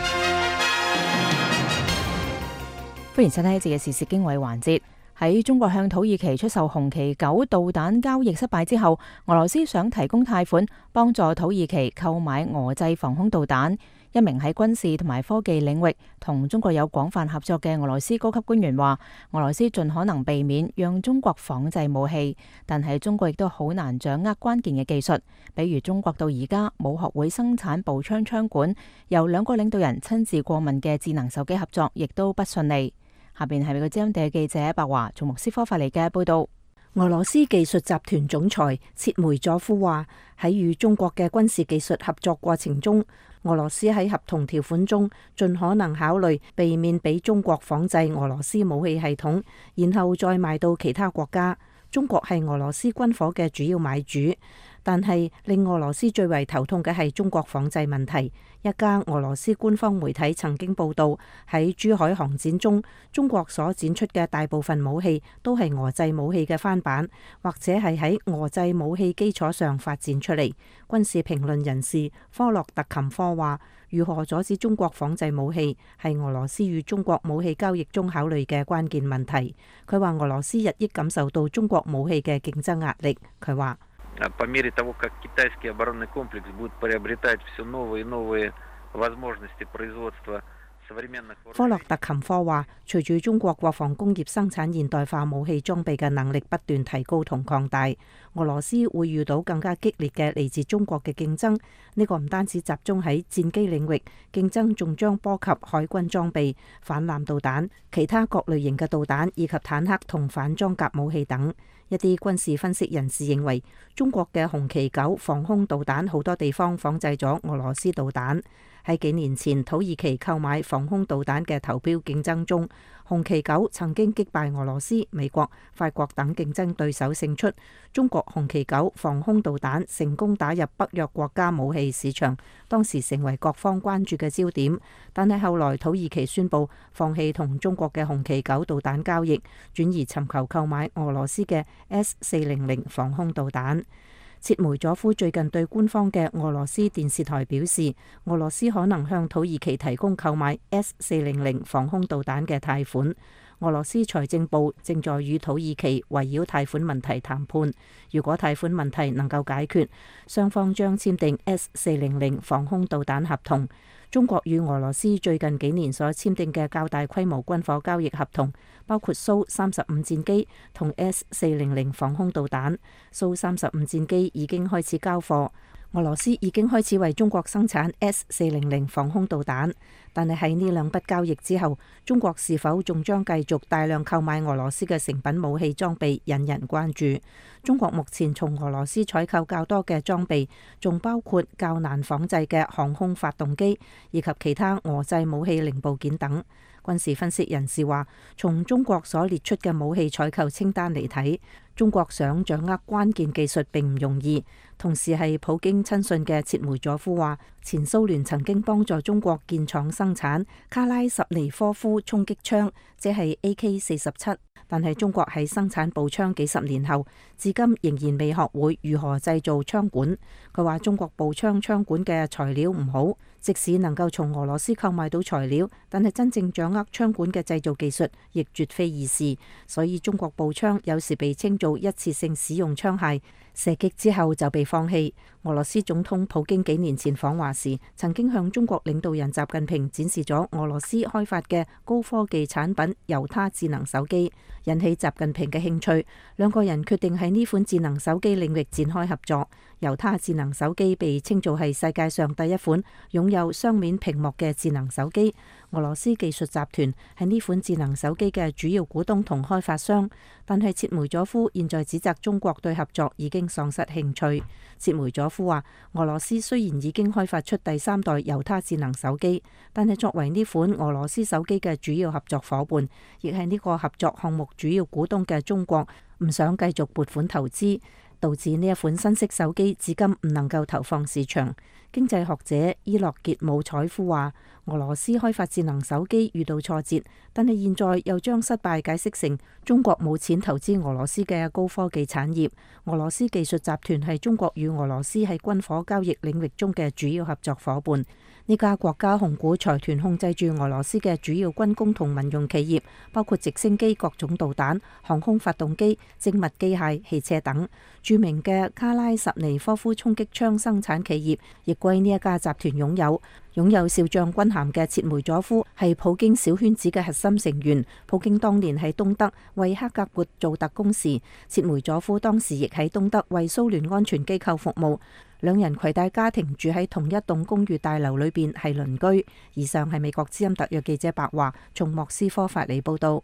歡迎收聽呢一節嘅時事經緯環節。喺中國向土耳其出售紅旗九導彈交易失敗之後，俄羅斯想提供貸款幫助土耳其購買俄製防空導彈。一名喺軍事同埋科技領域同中國有廣泛合作嘅俄羅斯高級官員話，俄羅斯盡可能避免讓中國仿製武器，但係中國亦都好難掌握關鍵嘅技術，比如中國到而家冇學會生產步槍槍管，由兩個領導人親自過問嘅智能手機合作亦都不順利。下邊係美國之音嘅記者白華從莫斯科發嚟嘅報道。 俄羅斯技術集團總裁切梅佐夫話，喺與中國嘅軍事技術合作過程中，俄羅斯喺合同條款中盡可能考慮避免俾中國仿製俄羅斯武器系統，然後再賣到其他國家。中國係俄羅斯軍火嘅主要買主，但係令俄羅斯最為頭痛嘅係中國仿製問題。一家俄羅斯官方媒體曾經報道，喺珠海航展中，中國所展出嘅大部分武器都係俄製武器嘅翻版，或者係喺俄製武器基礎上發展出嚟。軍事評論人士科洛特琴科話，如何阻止中國仿製武器係俄羅斯與中國武器交易中考慮嘅關鍵問題。佢話俄羅斯日益感受到中國武器嘅競爭壓力。佢話 по мере того, как китайский оборонный комплекс будет приобретать все новые и новые возможности производства современных。 科洛特琴科話，隨住中國國防工業生產現代化武器裝備嘅能力不斷提高同擴大，俄羅斯會遇到更加激烈嘅嚟自中國嘅競爭。呢個唔單止集中喺戰機領域，競爭仲將波及海軍裝備、反艦導彈、其他各類型嘅導彈以及坦克同反裝甲武器等。一啲軍事分析人士認為，中國嘅紅旗九防空導彈好多地方仿製咗俄羅斯導彈。喺幾年前土耳其購買防空導彈嘅投標競爭中，紅旗九曾經擊敗俄羅斯、美國、法國等競爭對手勝出。中國紅旗九防空導彈成功打入北約國家武器市場，當時成為各方關注嘅焦點。但係後來土耳其宣布放棄同中國嘅紅旗九導彈交易，轉而尋求購買俄羅斯嘅 S 四零零防空導彈。切梅佐夫最近對官方嘅俄羅斯電視台表示，俄羅斯可能向土耳其提供購買 S 四零零防空導彈嘅貸款。俄羅斯財政部正在與土耳其圍繞貸款問題談判。如果貸款問題能夠解決，雙方將簽訂 S 四零零防空導彈合同。中國與俄羅斯最近幾年所簽訂嘅較大規模軍火交易合同，包括蘇三十五戰機同 S 四零零防空導彈。蘇三十五戰機已經開始交貨，俄羅斯已經開始為中國生產 S 四零零防空導彈。但係喺呢兩筆交易之後，中國是否仲將繼續大量購買俄羅斯嘅成品武器裝備，引人關注。中國目前從俄羅斯採購較多嘅裝備，仲包括較難仿製嘅航空發動機，以及其他俄製武器零部件等。軍事分析人士話，從中國所列出嘅武器採購清單嚟睇，中國想掌握關鍵技術並唔容易。同時係普京親信嘅切梅佐夫話，前蘇聯曾經幫助中國建廠生產卡拉什尼科夫衝擊槍，即係 A K 四十七。但係中國喺生產步槍幾十年後，至今仍然未學會如何製造槍管。佢話中國步槍槍管嘅材料唔好，即使能夠從俄羅斯購買到材料，但係真正掌握槍管嘅製造技術亦絕非易事。所以中國步槍有時被稱做一次性使用槍械，射擊之後就被放棄。俄羅斯總統普京幾年前訪華時，曾經向中國領導人習近平展示咗俄羅斯開發嘅高科技產品猶他智能手機，引起習近平嘅興趣。兩個人決定喺呢款智能手機領域展開合作。猶他智能手機被稱做係世界上第一款擁有雙面屏幕嘅智能手機。 俄羅斯技術集團係呢款智能手機嘅主要股東同開發商，但係切梅佐夫現在指責中國對合作已經喪失興趣。切梅佐夫話：俄羅斯雖然已經開發出第三代猶他智能手機，但係作為呢款俄羅斯手機嘅主要合作夥伴，亦係呢個合作項目主要股東嘅中國，唔想繼續撥款投資，導致呢一款新式手機至今唔能夠投放市場。經濟學者伊洛傑姆采夫話：俄羅斯開發智能手機遇到挫折，但係現在又將失敗解釋成中國冇錢投資俄羅斯嘅高科技產業。俄羅斯技術集團係中國與俄羅斯喺軍火交易領域中嘅主要合作夥伴。呢家國家控股財團控制住俄羅斯嘅主要軍工同民用企業，包括直升機、各種導彈、航空發動機、精密機械、汽車等。著名嘅卡拉什尼科夫衝擊槍生產企業亦歸呢一家集團擁有。擁有少將軍銜嘅切梅佐夫係普京小圈子嘅核心成員。普京當年喺東德為克格勃做特工時，切梅佐夫當時亦喺東德為蘇聯安全機構服務。兩人攜帶家庭住喺同一棟公寓大樓裏邊，係鄰居。以上係美國之音特約記者白華從莫斯科發嚟報道。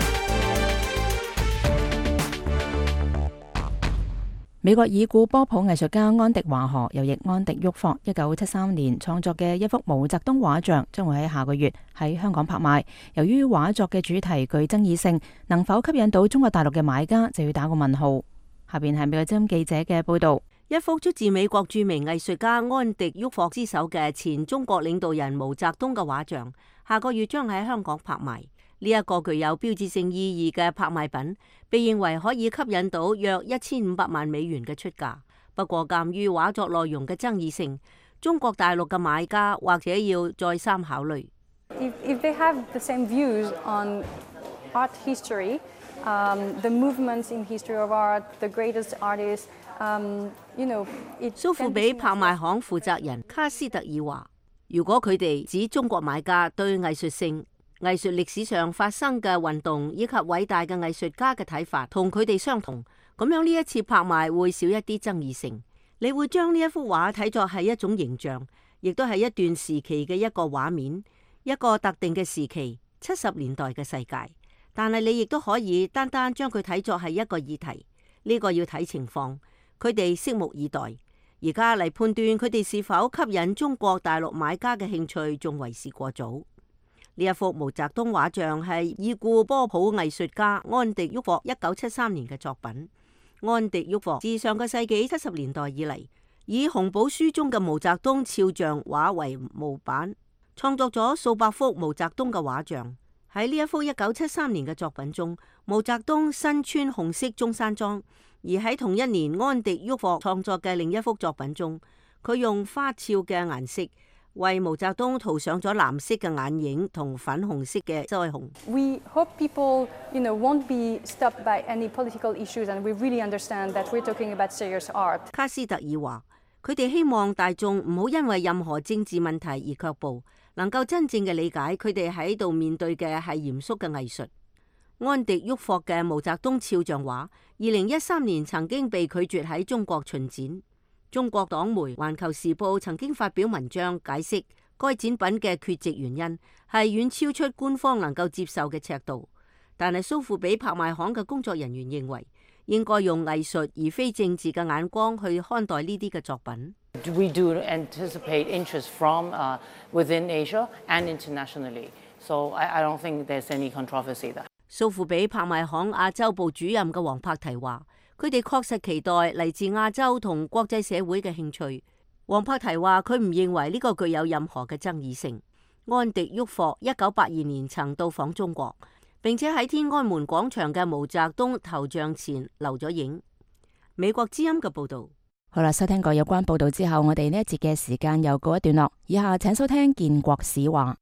美國已故波普藝術家安迪華荷又譯安迪沃霍一九七三年創作嘅一幅毛澤東畫像，將會喺下個月喺香港拍賣。由於畫作嘅主題具爭議性，能否吸引到中國大陸嘅買家就要打個問號。下邊係美國之音記者嘅報道。 一幅出自美國著名藝術家安迪沃霍之手嘅前中國領導人毛澤東嘅畫像，下個月將喺香港拍賣。呢一個具有標誌性意義嘅拍賣品，被認為可以吸引到約一千五百萬美元嘅出價。不過，鑑於畫作內容嘅爭議性，中國大陸嘅買家或者要再三考慮。 If, if they have the same views on art history, um, the movements in history of art, the greatest artists, um, you know, it... 蘇富比拍賣行負責人卡斯特爾話：如果佢哋指中國買家對藝術性、藝術歷史上發生嘅運動以及偉大嘅藝術家嘅睇法同佢哋相同，咁樣呢一次拍賣會少一啲爭議性。你會將呢一幅畫睇作係一種形象，亦都係一段時期嘅一個畫面，一個特定嘅時期，七十年代嘅世界。但係你亦都可以單單將佢睇作係一個議題，呢個要睇情況。佢哋拭目以待。而家嚟判斷佢哋是否吸引中國大陸買家嘅興趣，仲為時過早。呢一幅毛澤東畫像係已故波普藝術家安迪沃霍一九七三年嘅作品。安迪沃霍自上個世紀七十年代以嚟，以紅寶書中嘅毛澤東肖像畫為模板，創作咗數百幅毛澤東嘅畫像。喺呢一幅一九七三年嘅作品中，毛澤東身穿紅色中山裝；而喺同一年安迪沃霍創作嘅另一幅作品中，佢用花俏嘅顏色為毛澤東塗上咗藍色嘅眼影同粉紅色嘅腮紅。 We hope people, you know, won't be stopped by any political issues, and we really understand that we're talking about serious art. 卡斯特爾話：佢哋希望大眾唔好因為任何政治問題而卻步，能夠真正嘅理解佢哋喺度面對嘅係嚴肅嘅藝術。安迪沃霍嘅毛澤東肖像畫，二零一三年曾經被拒絕喺中國巡展。中國黨媒《環球時報》曾經發表文章解釋該展品嘅缺席原因係遠超出官方能夠接受嘅尺度。但係蘇富比拍賣行嘅工作人員認為，應該用藝術而非政治嘅眼光去看待呢啲嘅作品。 We do anticipate interest from uh, within Asia and internationally, so I, I don't think there's any controversy there. 蘇富比拍賣行亞洲部主任嘅黃柏提話：佢哋確實期待嚟自亞洲同國際社會嘅興趣。黃柏提話：佢唔認為呢個具有任何嘅爭議性。安迪沃霍一九八二年曾到訪中國，並且喺天安門廣場嘅毛澤東頭像前留咗影。美國之音嘅報導。 好啦，收聽過有關報導之後，我哋呢一節嘅時間又告一段落。以下請收聽建國史話。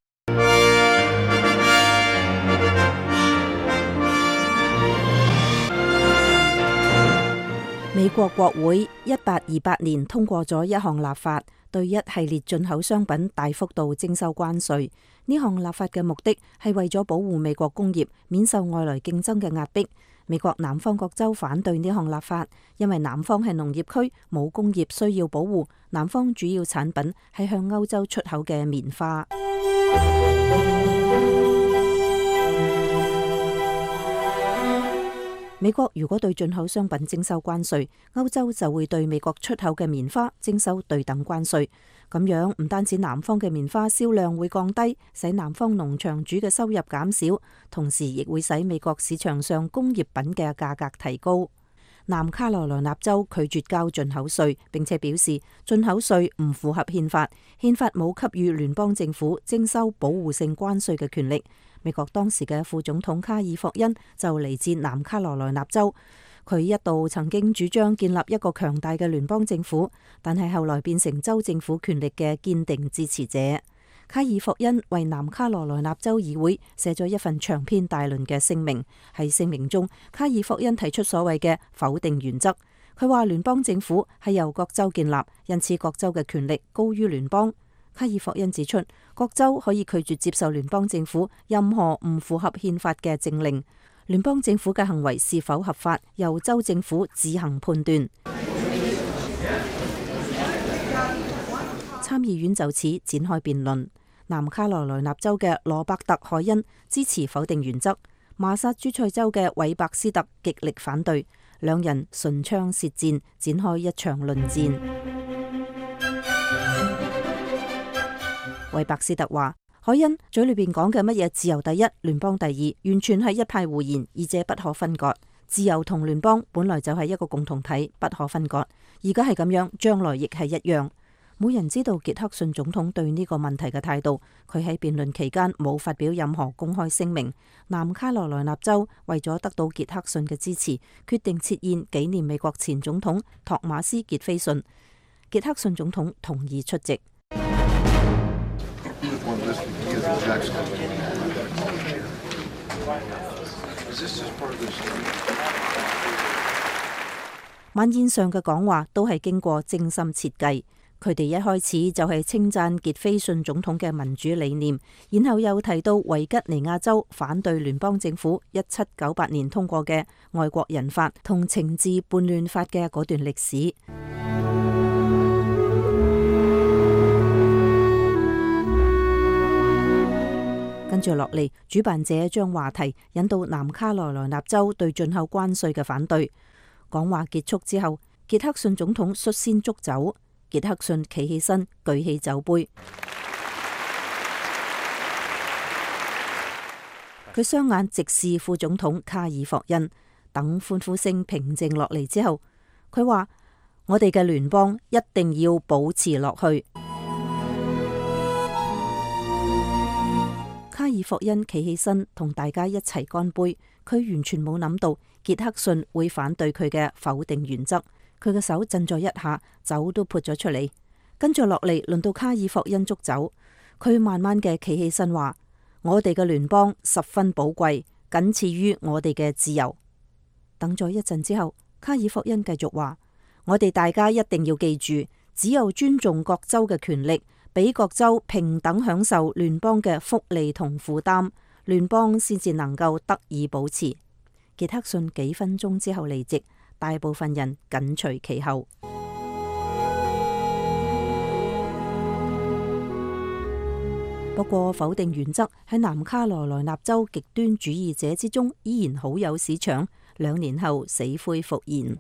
美國國會一八二八年通過咗一項立法，對一系列進口商品大幅度徵收關稅。呢項立法嘅目的係為咗保護美國工業免受外來競爭嘅壓迫。美國南方各州反對呢項立法，因為南方係農業區，冇工業需要保護。南方主要產品係向歐洲出口嘅棉花。 美國如果對進口商品徵收關稅，歐洲就會對美國出口嘅棉花徵收對等關稅。咁樣唔單止南方嘅棉花銷量會降低，使南方農場主嘅收入減少，同時亦會使美國市場上工業品嘅價格提高。南卡羅來納州拒絕交進口稅，並且表示進口稅唔符合憲法，憲法冇給予聯邦政府徵收保護性關稅嘅權力。美國當時嘅副總統卡爾霍恩就嚟自南卡羅來納州，佢一度曾經主張建立一個強大嘅聯邦政府，但係後來變成州政府權力嘅堅定支持者。卡爾霍恩為南卡羅來納州議會寫咗一份長篇大論嘅聲明，喺聲明中，卡爾霍恩提出所謂嘅否定原則。佢話聯邦政府係由各州建立，因此各州嘅權力高於聯邦。卡爾霍恩指出，各州可以拒絕接受聯邦政府任何唔符合憲法嘅政令，聯邦政府嘅行為是否合法，由州政府自行判斷。參議院就此展開辯論。南卡羅來納州嘅羅伯特·凱恩支持否定原則，馬薩諸塞州嘅韋伯斯特極力反對，兩人唇槍舌戰，展開一場論戰。韋伯斯特話：凱恩嘴裏邊講嘅乜嘢自由第一，聯邦第二，完全係一派胡言，二者不可分割。自由同聯邦本來就係一個共同體，不可分割。而家係咁樣，將來亦係一樣。冇人知道傑克遜總統對呢個問題嘅態度。佢喺辯論期間冇發表任何公開聲明。南卡羅來納州為咗得到傑克遜嘅支持，決定設宴紀念美國前總統托馬斯傑斐遜。傑克遜總統同意出席。晚宴上嘅講話都係經過精心設計。佢哋一開始就係稱讚傑斐遜總統嘅民主理念，然後又提到維吉尼亞州反對聯邦政府一七九八年通過嘅外國人法同懲治叛亂法嘅嗰段歷史。跟住落嚟，主辦者將話題引到南卡羅來納州對進口關稅嘅反對。講話結束之後，傑克遜總統率先祝酒。傑克遜企起身，舉起酒杯。佢雙眼直視副總統卡爾霍恩。等歡呼聲平靜落嚟之後，佢話：我哋嘅聯邦一定要保持落去。卡爾霍恩企起身，同大家一齊乾杯。佢完全冇諗到傑克遜會反對佢嘅否定原則。佢嘅手震咗一下，酒都潑咗出嚟。跟住落嚟，輪到卡爾霍恩祝酒。佢慢慢嘅企起身話：我哋嘅聯邦十分寶貴，僅次於我哋嘅自由。等咗一陣之後，卡爾霍恩繼續話：我哋大家一定要記住，只有尊重各州嘅權力，俾各州平等享受聯邦嘅福利同負擔，聯邦先至能夠得以保持。傑克遜幾分鐘之後離席。大部分人緊隨其後。不過否定原則喺南卡羅來納州極端主義者之中依然好有市場，兩年後死灰復燃。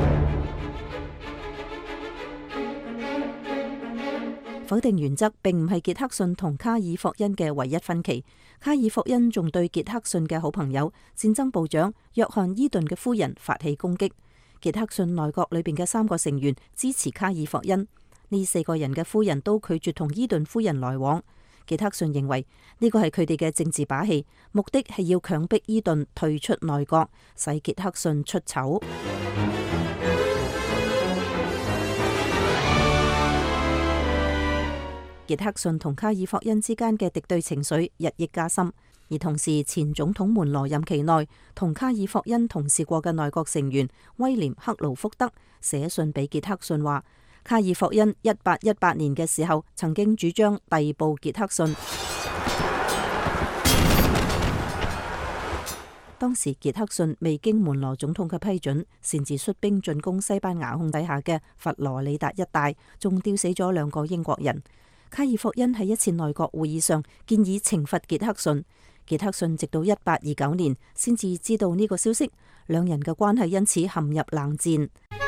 否定原則並唔係傑克遜同卡爾霍恩嘅唯一分歧。卡爾霍恩仲對傑克遜嘅好朋友戰爭部長約翰伊頓嘅夫人發起攻擊。傑克遜內閣裏邊嘅三個成員支持卡爾霍恩，呢四個人嘅夫人都拒絕同伊頓夫人來往。傑克遜認為呢個係佢哋嘅政治把戲，目的係要強迫伊頓退出內閣，使傑克遜出醜。傑克遜同卡爾霍恩之間嘅敵對情緒日益加深，而同時前總統門羅任期內同卡爾霍恩同事過嘅內閣成員威廉克勞福德寫信俾傑克遜話，卡爾霍恩一八一八年嘅時候曾經主張逮捕傑克遜。當時傑克遜未經門羅總統嘅批准，擅自率兵進攻西班牙控底下嘅佛羅里達一帶，仲吊死咗兩個英國人。卡爾霍恩喺一次內閣會議上建議懲罰傑克遜，傑克遜直到一八二九年先至知道呢個消息。 兩人嘅關係因此陷入冷戰。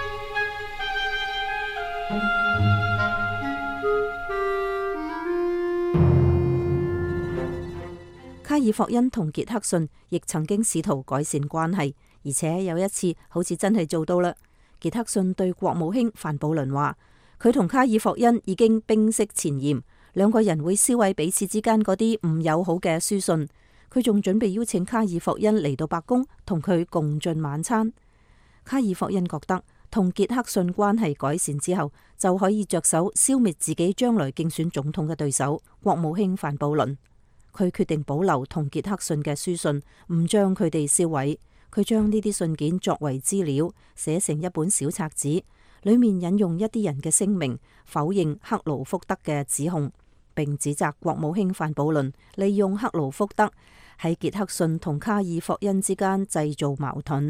卡爾霍恩同傑克遜亦曾經試圖改善關係，而且有一次好似真係做到啦。傑克遜對國務卿范布倫話，佢同卡爾霍恩已經冰釋前嫌，兩個人會銷毀彼此之間嗰啲唔友好嘅書信。佢仲準備邀請卡爾霍恩嚟到白宮同佢共進晚餐。卡爾霍恩覺得同傑克遜關係改善之後，就可以着手消滅自己將來競選總統嘅對手國務卿范布倫。佢決定保留同傑克遜嘅書信，唔將佢哋銷毀。佢將呢啲信件作為資料，寫成一本小冊子，裏面引用一啲人嘅聲明，否認克勞福德嘅指控，並指責國務卿范布倫利用克勞福德喺傑克遜同卡爾霍恩之間製造矛盾。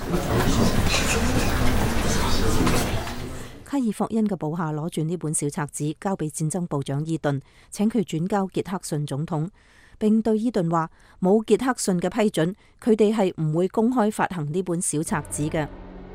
卡爾霍恩嘅部下攞住呢本小冊子，交俾戰爭部長伊頓，請佢轉交傑克遜總統，並對伊頓話冇傑克遜嘅批准，佢哋係唔會公開發行呢本小冊子嘅。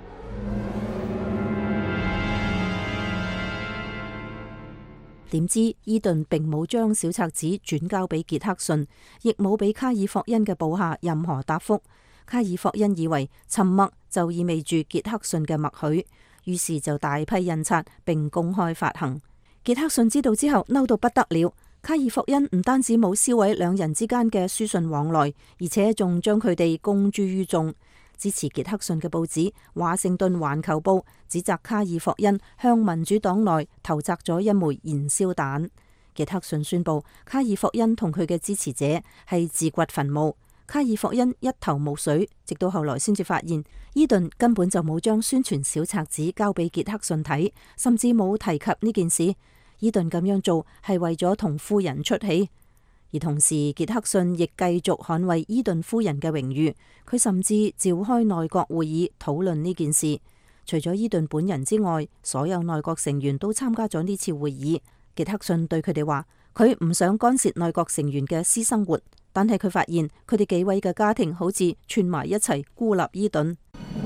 點知伊頓並冇將小冊子轉交俾傑克遜，亦冇俾卡爾霍恩嘅部下任何答覆。卡爾霍恩以為沉默就意味住傑克遜嘅默許，於是就大批印刷並公開發行。傑克遜知道之後嬲到不得了。卡爾霍恩唔單止冇銷毀兩人之間嘅書信往來，而且仲將佢哋公諸於眾。支持傑克遜嘅報紙《華盛頓環球報》指責卡爾霍恩向民主黨內投擲咗一枚燃燒彈。傑克遜宣布卡爾霍恩同佢嘅支持者係自掘墳墓。卡爾霍恩一頭霧水，直到後來先至發現伊頓根本就冇將宣傳小冊子交俾傑克遜睇，甚至冇提及呢件事。伊頓咁樣做係為咗同夫人出氣，而同時傑克遜亦繼續捍衛伊頓夫人嘅榮譽。佢甚至召開內閣會議討論呢件事。除咗伊頓本人之外，所有內閣成員都參加咗呢次會議。傑克遜對佢哋話，佢唔想干涉內閣成員嘅私生活，但係佢發現佢哋幾位嘅家庭好似串埋一齊孤立伊頓。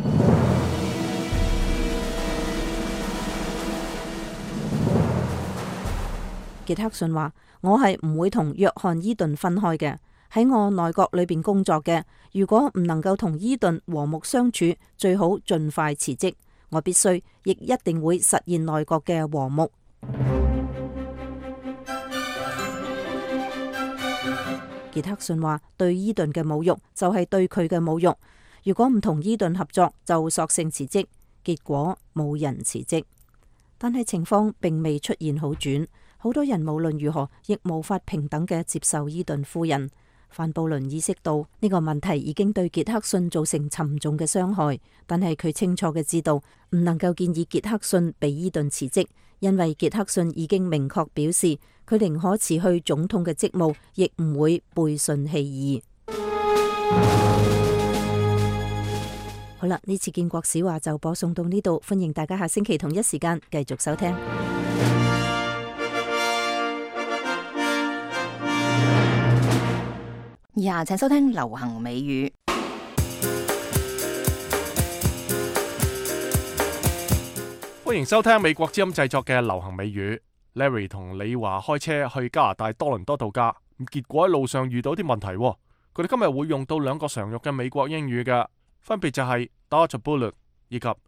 傑克遜話：我係唔會同約翰伊頓分開嘅，喺我內閣裏邊工作嘅，如果唔能夠同伊頓和睦相處，最好盡快辭職。我必須亦一定會實現內閣嘅和睦。傑克遜話：對伊頓嘅侮辱就係對佢嘅侮辱。如果唔同伊頓合作，就索性辭職。結果冇人辭職，但係情況並未出現好轉。好多人無論如何亦無法平等嘅接受伊頓夫人。范布倫意識到呢個問題已經對傑克遜造成沉重嘅傷害，但係佢清楚嘅知道唔能夠建議傑克遜被伊頓辭職，因為傑克遜已經明確表示佢寧可辭去總統嘅職務，亦唔會背信棄義。好啦，呢次建國史話就播送到呢度，歡迎大家下星期同一時間繼續收聽。 以下請收聽流行美語。 歡迎收聽美國之音製作嘅流行美語。Larry 同李華開車去加拿大多倫多度假，結果喺路上遇到啲問題。佢哋今日會用到兩個常用嘅美國英語嘅，分別就係 dodge a bullet 以及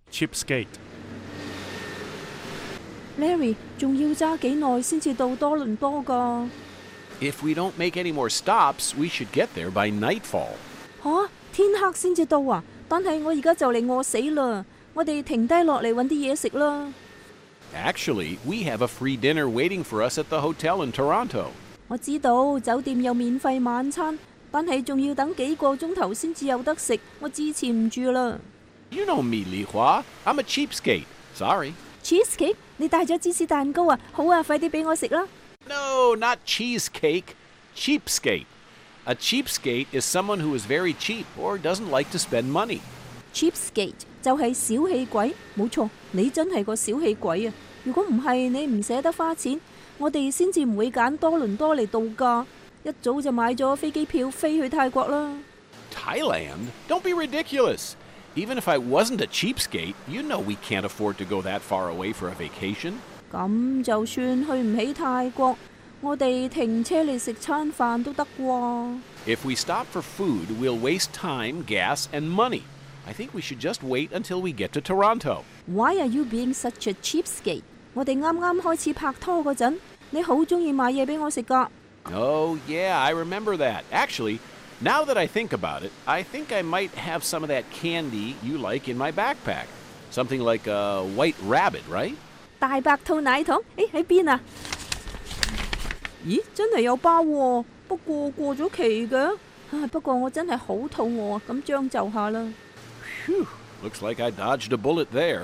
cheapskate。Larry 仲要揸幾耐先至到多倫多㗎 ？If we don't make any more stops, we should get there by nightfall. 吓，天黑先至到啊！但係我而家就嚟餓死啦，我哋停低落嚟搵啲嘢食啦。 Actually, we have a free dinner waiting for us at the hotel in Toronto. 我知道酒店有免費晚餐，但係仲要等幾個鐘頭先至有得食，我支持唔住啦。 You know me, Li Hua. I'm a cheapskate. Sorry. Cheesecake？ 你帶咗芝士蛋糕啊？好啊，快啲俾我食啦。 No, not cheesecake. Cheapskate. A cheapskate is someone who is very cheap or doesn't like to spend money. Cheapskate 就係小氣鬼，冇錯，你真係個小氣鬼啊！如果唔係你唔捨得花錢，我哋先至唔會揀多倫多嚟度假，一早就買咗飛機票飛去泰國啦。 Thailand? Don't be ridiculous. Even if I wasn't a cheapskate, you know we can't afford to go that far away for a vacation. 咁就算去唔起泰國，我哋停車嚟食餐飯都得喎。 If we stop for food, we'll waste time, gas, and money. I think we should just wait until we get to Toronto. Why are you being such a cheapskate？ 我哋啱啱開始拍拖嗰陣，你好中意買嘢俾我食㗎。 Oh, yeah, I remember that. Actually, now that I think about it, I think I might have some of that candy you like in my backpack. Something like a white rabbit, right? 大白兔奶糖，誒喺邊啊？咦，真係有包喎，不過過咗期嘅。唉，不過我真係好肚餓啊，咁將就下啦。 Phew, looks like I dodged a bullet there.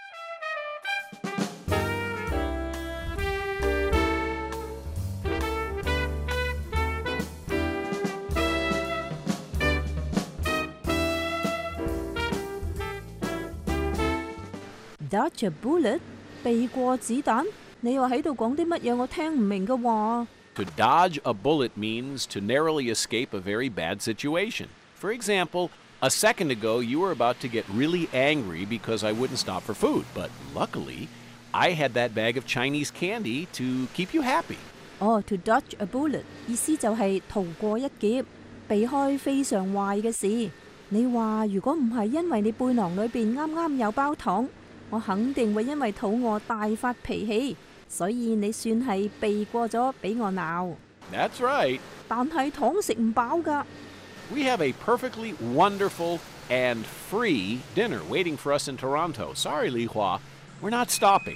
Dodge a bullet， 避過子彈？你又喺度講啲乜嘢我聽唔明嘅話？ To dodge a bullet means to narrowly escape a very bad situation. For example, a second ago you were about to get really angry because I wouldn't stop for food, but luckily I had that bag of Chinese candy to keep you happy. 哦 ，to dodge a bullet 意思就係逃過一劫，避開非常壞嘅事。你話如果唔係因為你背囊裏邊啱啱有包糖，我肯定會因為肚餓大發脾氣，所以你算係避過咗俾我鬧。 That's right. 但係糖食唔飽㗎。 We have a perfectly wonderful and free dinner waiting for us in Toronto. Sorry, Li Hua, we're not stopping.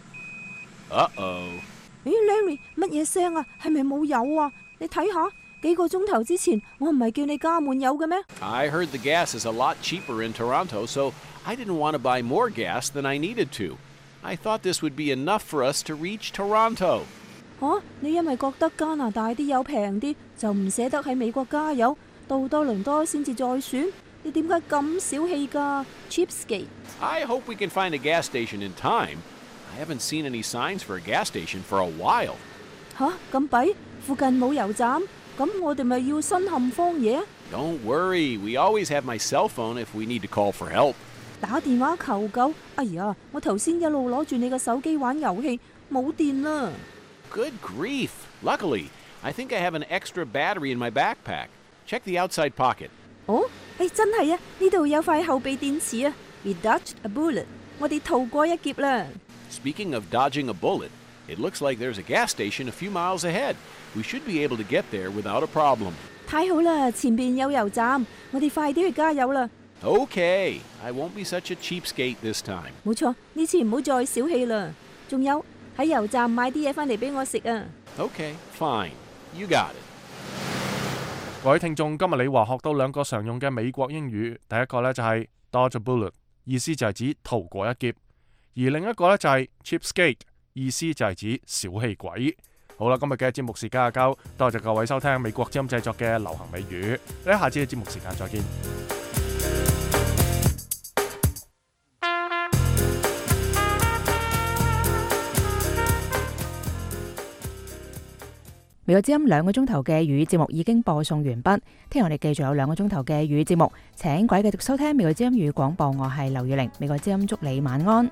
Uh-oh. 咦 ，Larry， 乜嘢聲啊？係咪冇油啊？你睇下，幾個鐘頭之前我唔係叫你加滿油嘅咩？ I heard the gas is a lot cheaper in Toronto, so I didn't want to buy more gas than I needed to. I thought this would be enough for us to reach Toronto. 嚇！你因為覺得加拿大啲油平啲，就唔捨得喺美國加油，到多倫多先至再選？你點解咁小氣㗎 ？Cheapskate！ I hope we can find a gas station in time. I haven't seen any signs for a gas station for a while. 嚇咁弊，附近冇油站，咁我哋咪要身陷荒野？ Don't worry, we always have my cell phone if we need to call for help. 打電話求救！哎呀，我頭先一路攞住你個手機玩遊戲，冇電啦。 Good grief! Luckily, I think I have an extra battery in my backpack. Check the outside pocket. 哦，誒真係啊！呢度有塊後備電池啊 ！We dodged a bullet， 我哋逃過一劫啦。 Speaking of dodging a bullet, it looks like there's a gas station a few miles ahead. We should be able to get there without a problem. 太好啦，前邊有油站，我哋快啲去加油啦。 Okay, I won't be such a cheapskate this time. 冇錯，呢次唔好再小氣啦。仲有喺油站買啲嘢返嚟俾我食啊。 Okay, fine. You got it. 各位聽眾，今日你話學到兩個常用嘅美國英語，第一個呢就係 dodge a bullet， 意思就係指逃過一劫；而另一個呢就係 cheapskate， 意思就係指小氣鬼。好啦，今日嘅節目時間就夠，多謝各位收聽美國之音製作嘅流行美語，喺下次嘅節目時間再見。 美國之音兩個鐘頭嘅粵語節目已經播送完畢，聽日我哋繼續有兩個鐘頭嘅粵語節目，請各位繼續收聽美國之音粵語廣播，我係劉月玲，美國之音祝你晚安。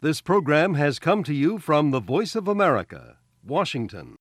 This program has come to you from the Voice of America, Washington.